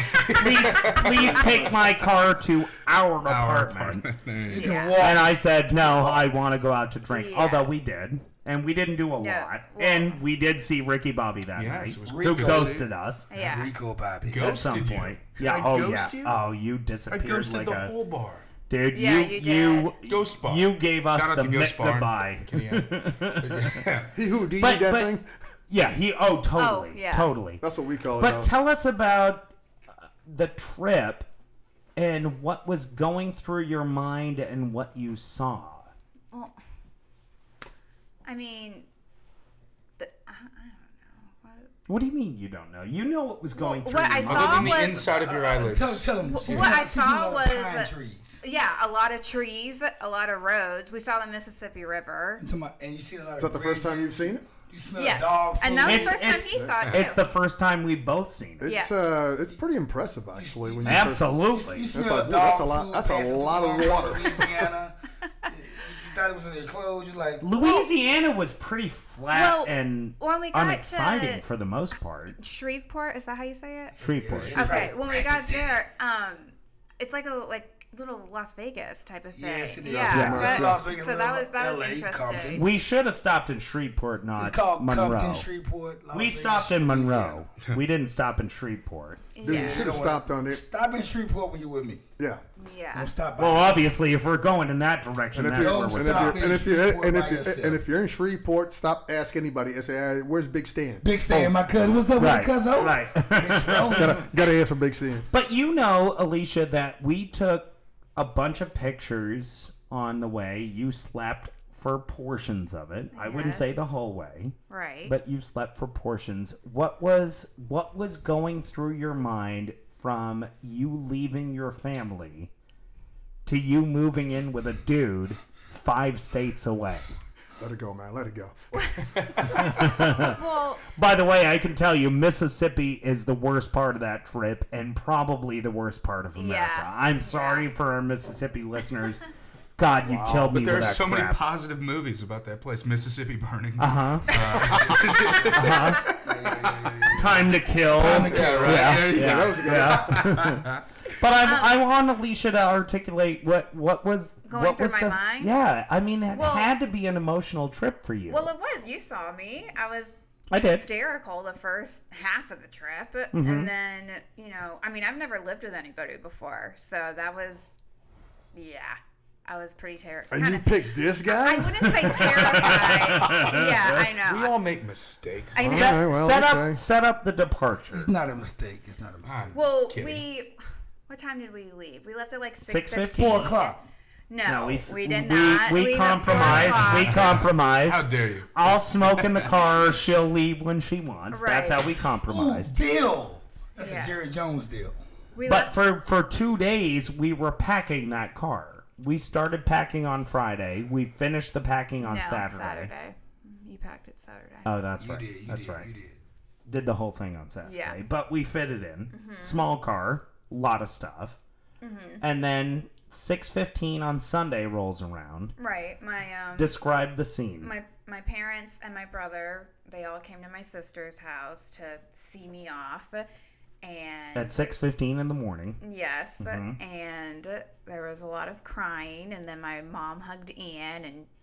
please take my car to our apartment. There you You go. can walk. And I said, no, I want to go out to drink. Yeah. Although we did. And we didn't do a Yeah, lot. well- And we did see Ricky Bobby that Yes, night. it was Who Rico. ghosted us Yeah. Rico Bobby. Go- at some Ghosted you? point. Did Yeah, I oh ghost yeah. you? Oh, you I disappeared ghosted like the a... whole bar. Dude, Yeah, you Ghost bar. You gave us Shout out the to Ghost Mick Bar. goodbye. Yeah. He who did that thing? Yeah, totally. Oh, yeah. Totally. That's what we call it. But now. tell us about the trip and what was going through your mind and what you saw. Well, I mean, I don't know. What do you mean you don't know? You know what was going Well, through what your I mind. saw Other than the was- inside of your eyelids. Tell him. What she's I in- she's in saw a lot was- of pine trees. Yeah, a lot of trees, a lot of roads. We saw the Mississippi River. And you see a lot Is of that the first time you've bridges. seen it? You smell Yes, dog food. and that was the It's- first time he saw it too. It's the first time we've both seen it. It's pretty impressive actually. When you Absolutely. You That's smell like, dude, dog that's a lot- food. that's a passing lot through of Walmart, water. Louisiana. You thought it was in their clothes. You're like, Louisiana was pretty flat Well, and when we got unexciting to- for the most part. Shreveport, is that how you say it? Shreveport. Yeah. Okay, right. when we Right, got it's in there, it's like a little Las Vegas type of thing. Yes, it is. Yeah, Yeah. but- Las Vegas, so that was LA, interesting. Compton. We should have stopped in Shreveport, It's not called Monroe. Compton, Shreveport. Las We Vegas, stopped in Monroe. Louisiana. We didn't stop in Shreveport. Dude, you Yeah. should have stopped on it. Stop in Shreveport when you're with me. Yeah. Yeah. Don't stop by. Well, obviously, if we're going in that direction, And if that's you're where Don't we're stop. stopping. and if you're in Shreveport, stop ask anybody and say, "Where's Big Stan?" Big Stan, my cousin. What's up Right, with the cousin? right. Bitch, no. Gotta answer Big Stan. But you know, Alicia, that we took a bunch of pictures on the way. You slept for portions of it. I wouldn't say Yes. the whole way, Right. but you slept for portions. What was going through your mind from you leaving your family to you moving in with a dude 5 states away? Let it go, man. Let it go. well, By the way, I can tell you, Mississippi is the worst part of that trip and probably the worst part of America. Yeah. I'm sorry for our Mississippi listeners. God, you killed me But there are with that so many crap. positive movies about that place, Mississippi Burning. Time to kill. Time to kill, right? Yeah, There you yeah, That was a good yeah. But I want Alicia to articulate what was Going what through was my the mind? yeah. I mean, it Well- had to be an emotional trip for you. well, it was. You saw me. I was I did. hysterical the first half of the trip, Mm-hmm. and then I mean, I've never lived with anybody before, so that was, yeah, I was pretty terrified. And you picked this guy? I wouldn't say terrified. Yeah, I know. We all make mistakes. I know. set, Alright, well, set okay. up set up the departure. It's not a mistake. It's not a mistake. Well, Kidding. what time did we leave? We left at like 6:15? 4 o'clock. No, we did we, not. We leave at 4 compromised. o'clock. We compromised. How dare you? I'll smoke in the car. She'll leave when she wants. That's Right. how we Ooh, compromised. deal. That's Yeah. a Jerry Jones deal. We But left. for 2 days, we were packing that car. We started packing on Friday. We finished the packing on No, Saturday. You packed it Saturday. Oh, that's You right. did. You That's did. right. You did. Did the whole thing on Saturday. Yeah. But we fit it in. Small car, lot of stuff. And then 6:15 on Sunday rolls around. Right. My Describe the scene. my parents and my brother, they all came to my sister's house to see me off, and At 6:15 in the morning. yes, and there was a lot of crying, and then my mom hugged Ian, and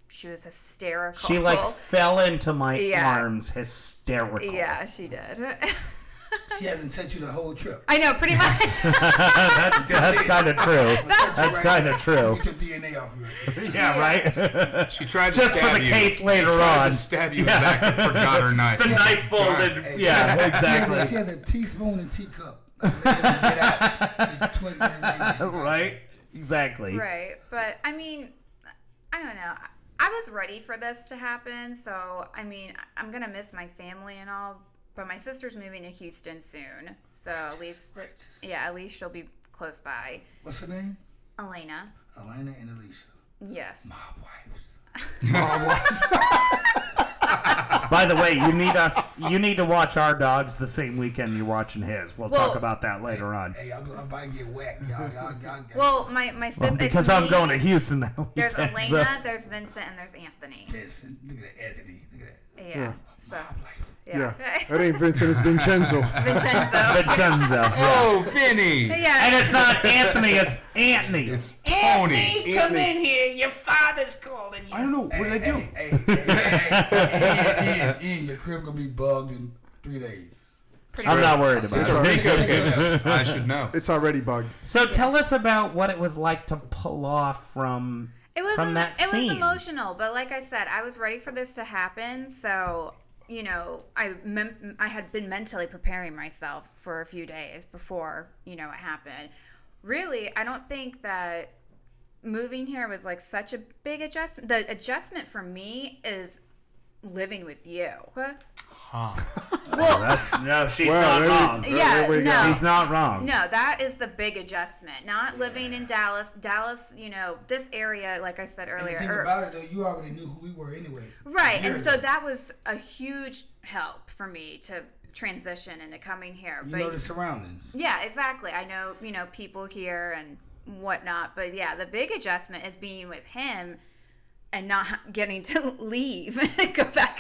she was hysterical. She like fell into my Yeah. arms, hysterical. Yeah, she did. She hasn't touched you the whole trip. I know, pretty much. That's kind of true. That's kind of true. Get your DNA off you. Yeah, right. She tried to Just for stab the you. case later she tried on. to stab you in the back and forgot her knife. The knife folded. Yeah, exactly. She has a teaspoon and teacup. Get out. She's 20 years old. Right. Exactly. Right, but I mean, I don't know. I was ready for this to happen, so I mean, I'm gonna miss my family and all. But my sister's moving to Houston soon, so at least she'll be close by. What's her name? Elena. Elena and Alicia. Yes. My wives. By the way, you need to watch our dogs the same weekend you're watching his. We'll talk about that later on. Hey, y'all might get whacked. Y'all. Well, my sibling. Because I'm going to Houston now. There's Elena, there's Vincent, and there's Anthony. Listen, look at that, Anthony. Look at that. Yeah. So. Yeah. That ain't Vincent, it's Vincenzo. Vincenzo. Oh, Vinny. Yeah. And it's not Anthony, it's Anthony. It's Tony. Come in here. Your father's calling you. I don't know. What did I do? Ian, your crib gonna be bugged in 3 days. I'm not worried about It's it. a Rico case. I should know. It's already bugged. So tell us about what it was like to pull off from that scene. It was emotional, but like I said, I was ready for this to happen. So, you know, I had been mentally preparing myself for a few days before, you know, it happened. Really, I don't think that moving here was like such a big adjustment. The adjustment for me is living with you. She's not wrong. Yeah, no. She's not wrong. No, that is the big adjustment. Not living in Dallas. Dallas, you know, this area, like I said earlier. And the thing about it, though, you already knew who we were anyway. Right, and so that was a huge help for me to transition into coming here. You know the surroundings. Yeah, exactly. I know, you know, people here and whatnot. But yeah, the big adjustment is being with him and not getting to leave and go back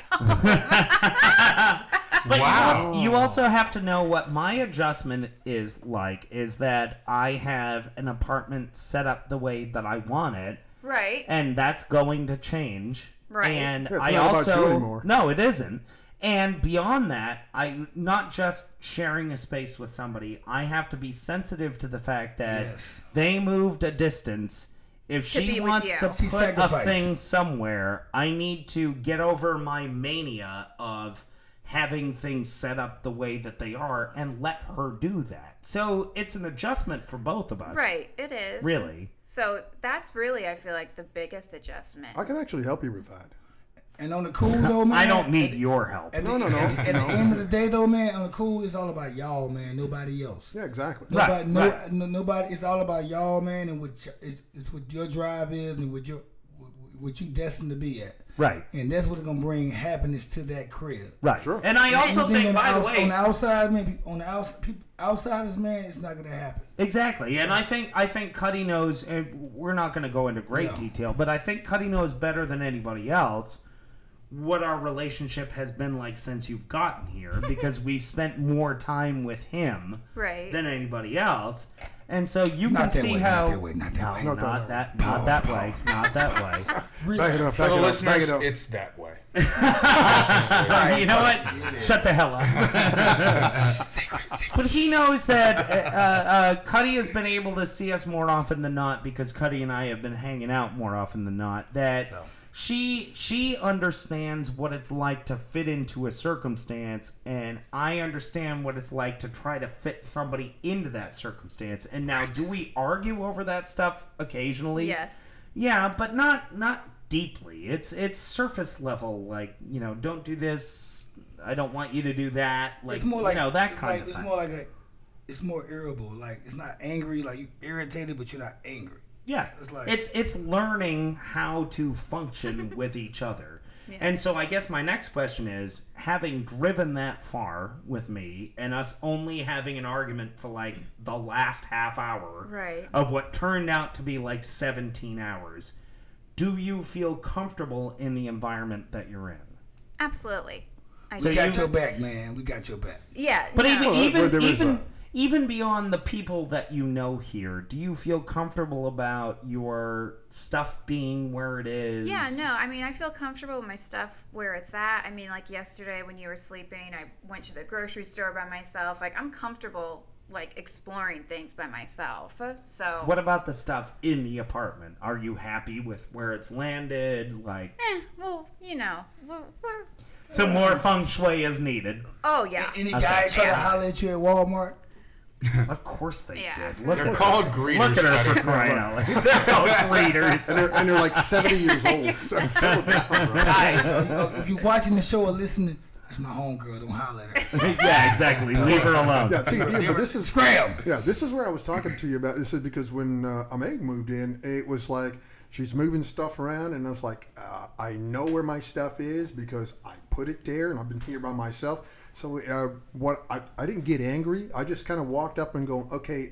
home. But you also have to know what my adjustment is like, is that I have an apartment set up the way that I want it. Right. And that's going to change. Right. And Yeah, it's I not also about you anymore. No, it isn't. And beyond that, I not just sharing a space with somebody, I have to be sensitive to the fact that they moved a distance. If To be she with wants you. to She put a sacrificed. thing somewhere, I need to get over my mania of having things set up the way that they are and let her do that. So it's an adjustment for both of us. Right, it is. Really. So that's really, I feel like, the biggest adjustment. I can actually help you with that. And on the cool, though, man. I don't need your help. At No. the end of the day, though, man, on the cool, it's all about y'all, man. Nobody else. Yeah, exactly. Right. Nobody. It's all about y'all, man, and it's what your drive is and what you destined to be at. Right. And that's what's gonna bring happiness to that crib. Right. Sure. And I also Anything think, by the way, on the outside, maybe on the outside, people, outsiders, man, it's not gonna happen. exactly. And I think Cuddy knows, and we're not going to go into great detail, but I think Cuddy knows better than anybody else what our relationship has been like since you've gotten here, because we've spent more time with him Right. than anybody else. And so you Not can that see way, how not that way, not that way. not that way, not that way. Back it up, For back the it up, back listeners, it up. it's that way. You know what? Shut the hell up. But he knows that Cuddy has been able to see us more often than not, because Cuddy and I have been hanging out more often than not. That she understands what it's like to fit into a circumstance, and I understand what it's like to try to fit somebody into that circumstance. And now, do we argue over that stuff occasionally? Yes. Yeah, but not deeply. It's surface level. Like, you know, don't do this. I don't want you to do that. Like, It's more like, you know, that it's kind like, of it's thing. more like it's more irritable. Like, it's not angry. Like, you irritated, but you're not angry. Yeah, It's like- it's learning how to function with each other. Yeah. And so I guess my next question is, having driven that far with me and us only having an argument for like the last half hour Right. of what turned out to be like 17 hours, do you feel comfortable in the environment that you're in? Absolutely. I We do. got your back, man. We got your back. Yeah. But no. even even beyond the people that you know here, do you feel comfortable about your stuff being where it is? Yeah, no, I mean, I feel comfortable with my stuff where it's at. I mean, like yesterday when you were sleeping, I went to the grocery store by myself. Like, I'm comfortable, like, exploring things by myself. So. What about the stuff in the apartment? Are you happy with where it's landed? Like. Well, you know. Some more feng shui is needed. Oh, yeah. Any guys try to holler at you at Walmart? Of course they Yeah. did. Look They're at called her. greeters. Look at her for buddy. crying out loud. They're called greeters. And they're like 70 years old. So settle down, bro. Guys, if you're watching the show or listening, that's my homegirl. Don't holler at her. Yeah, exactly. Leave her alone. Yeah, see, yeah, but this is Scram! Yeah, this is where I was talking to you about. This is because when Ameg moved in, it was like she's moving stuff around, and I was like, I know where my stuff is because I put it there, and I've been here by myself. So I didn't get angry. I just kind of walked up and go, okay,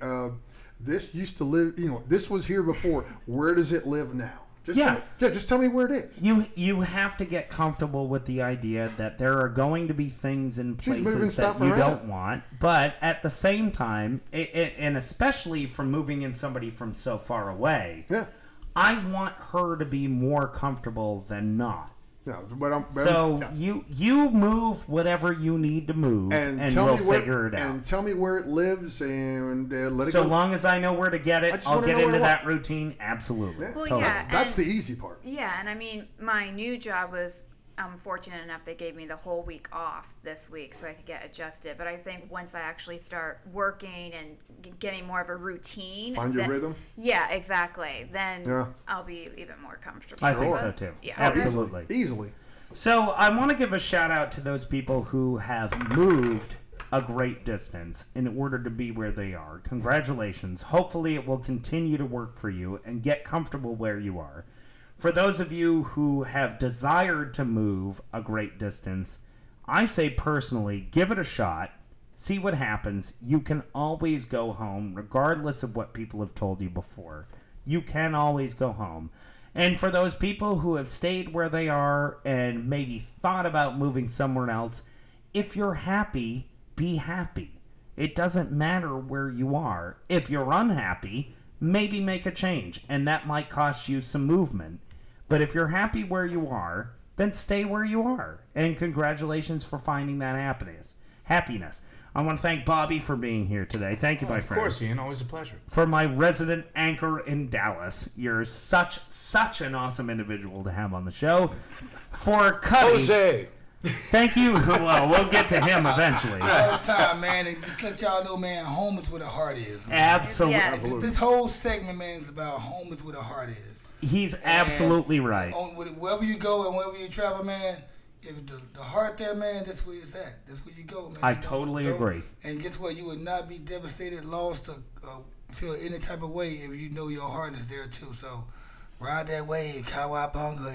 this used to live. This was here before. Where does it live now? Just tell me where it is. You have to get comfortable with the idea that there are going to be things in She's moving places that stuff you around. don't want, but at the same time, and especially from moving in somebody from so far away, Yeah. I want her to be more comfortable than not. Yeah, but So yeah. you move whatever you need to move, and tell we'll me where, figure it out. And tell me where it lives, and let it So go. long as I know where to get I it, just I'll wanna get know into where I that routine. Absolutely. Yeah. Well, Totally. yeah. That's and- the easy part. Yeah, and I mean, my new job was, I'm fortunate enough they gave me the whole week off this week so I could get adjusted. But I think once I actually start working and getting more of a routine. Find your rhythm? Yeah, exactly. Then Yeah. I'll be even more comfortable. I think Sure. so too. Yeah. Absolutely. Easily. So I want to give a shout out to those people who have moved a great distance in order to be where they are. Congratulations. Hopefully it will continue to work for you and get comfortable where you are. For those of you who have desired to move a great distance, I say personally, give it a shot. See what happens. You can always go home, regardless of what people have told you before. You can always go home. And for those people who have stayed where they are and maybe thought about moving somewhere else, if you're happy, be happy. It doesn't matter where you are. If you're unhappy, maybe make a change, and that might cost you some movement. But if you're happy where you are, then stay where you are. And congratulations for finding that happiness. I want to thank Bobby for being here today. Thank you, my Of friend. course, Ian. Always a pleasure. For my resident anchor in Dallas. You're such an awesome individual to have on the show. For Cuddy, Jose. thank you. Well, we'll get to him eventually. All the time, man. And just let y'all know, man, home is where the heart is. Man. Absolutely. Yes. This whole segment, man, is about home is where the heart is. He's absolutely right. Wherever you go and wherever you travel, man, if the heart there, man, that's where it's at. That's where you go, man. I You totally don't- agree. And guess what? You would not be devastated, lost, or feel any type of way if you know your heart is there too. So ride that wave, Cowabunga,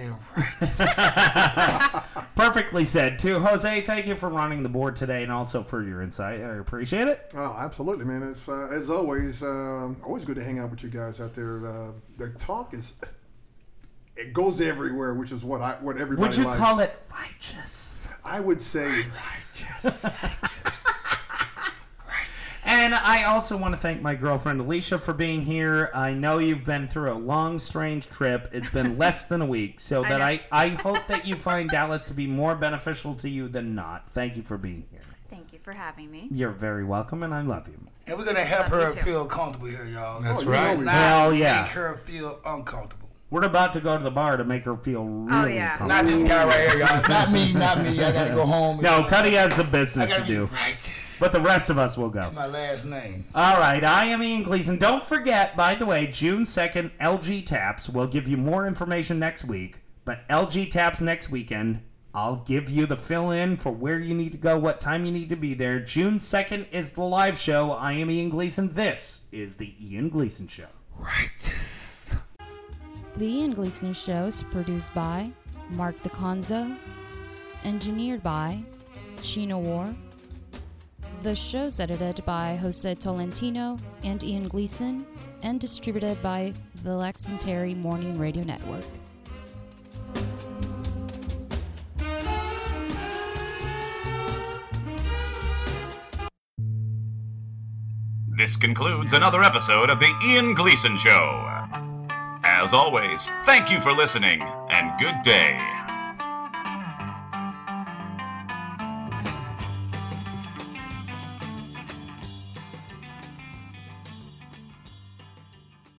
and right. Perfectly said, too. Jose, thank you for running the board today and also for your insight. I appreciate it. Oh, absolutely, man. It's as always good to hang out with you guys out there. The talk it goes everywhere, which is what everybody Would you likes. call it righteous? I would say righteous. And I also want to thank my girlfriend Alicia for being here. I know you've been through a long, strange trip. It's been less than a week, so that I hope that you find Dallas to be more beneficial to you than not. Thank you for being here. Thank you for having me. You're very welcome, and I love you. And we're gonna help Love her you too. feel comfortable here, y'all. That's you right. know, Not Hell yeah. make her feel uncomfortable. We're about to go to the bar to make her feel really yeah. comfortable. Not this guy right here, y'all. Not me. I gotta go home. No, Cuddy has some I business gotta to be do, righteous. but the rest of us will go. My last name. All right, I am Ian Gleason. Don't forget, by the way, June 2nd, LG Taps. We'll give you more information next week, but LG Taps next weekend. I'll give you the fill-in for where you need to go, what time you need to be there. June 2nd is the live show. I am Ian Gleason. This is the Ian Gleason Show. Righteous. The Ian Gleason Show is produced by Mark the Conzo, engineered by Sheena War. The show's edited by Jose Tolentino and Ian Gleason, and distributed by the Lex and Terry Morning Radio Network. This concludes another episode of The Ian Gleason Show. As always, thank you for listening, and good day.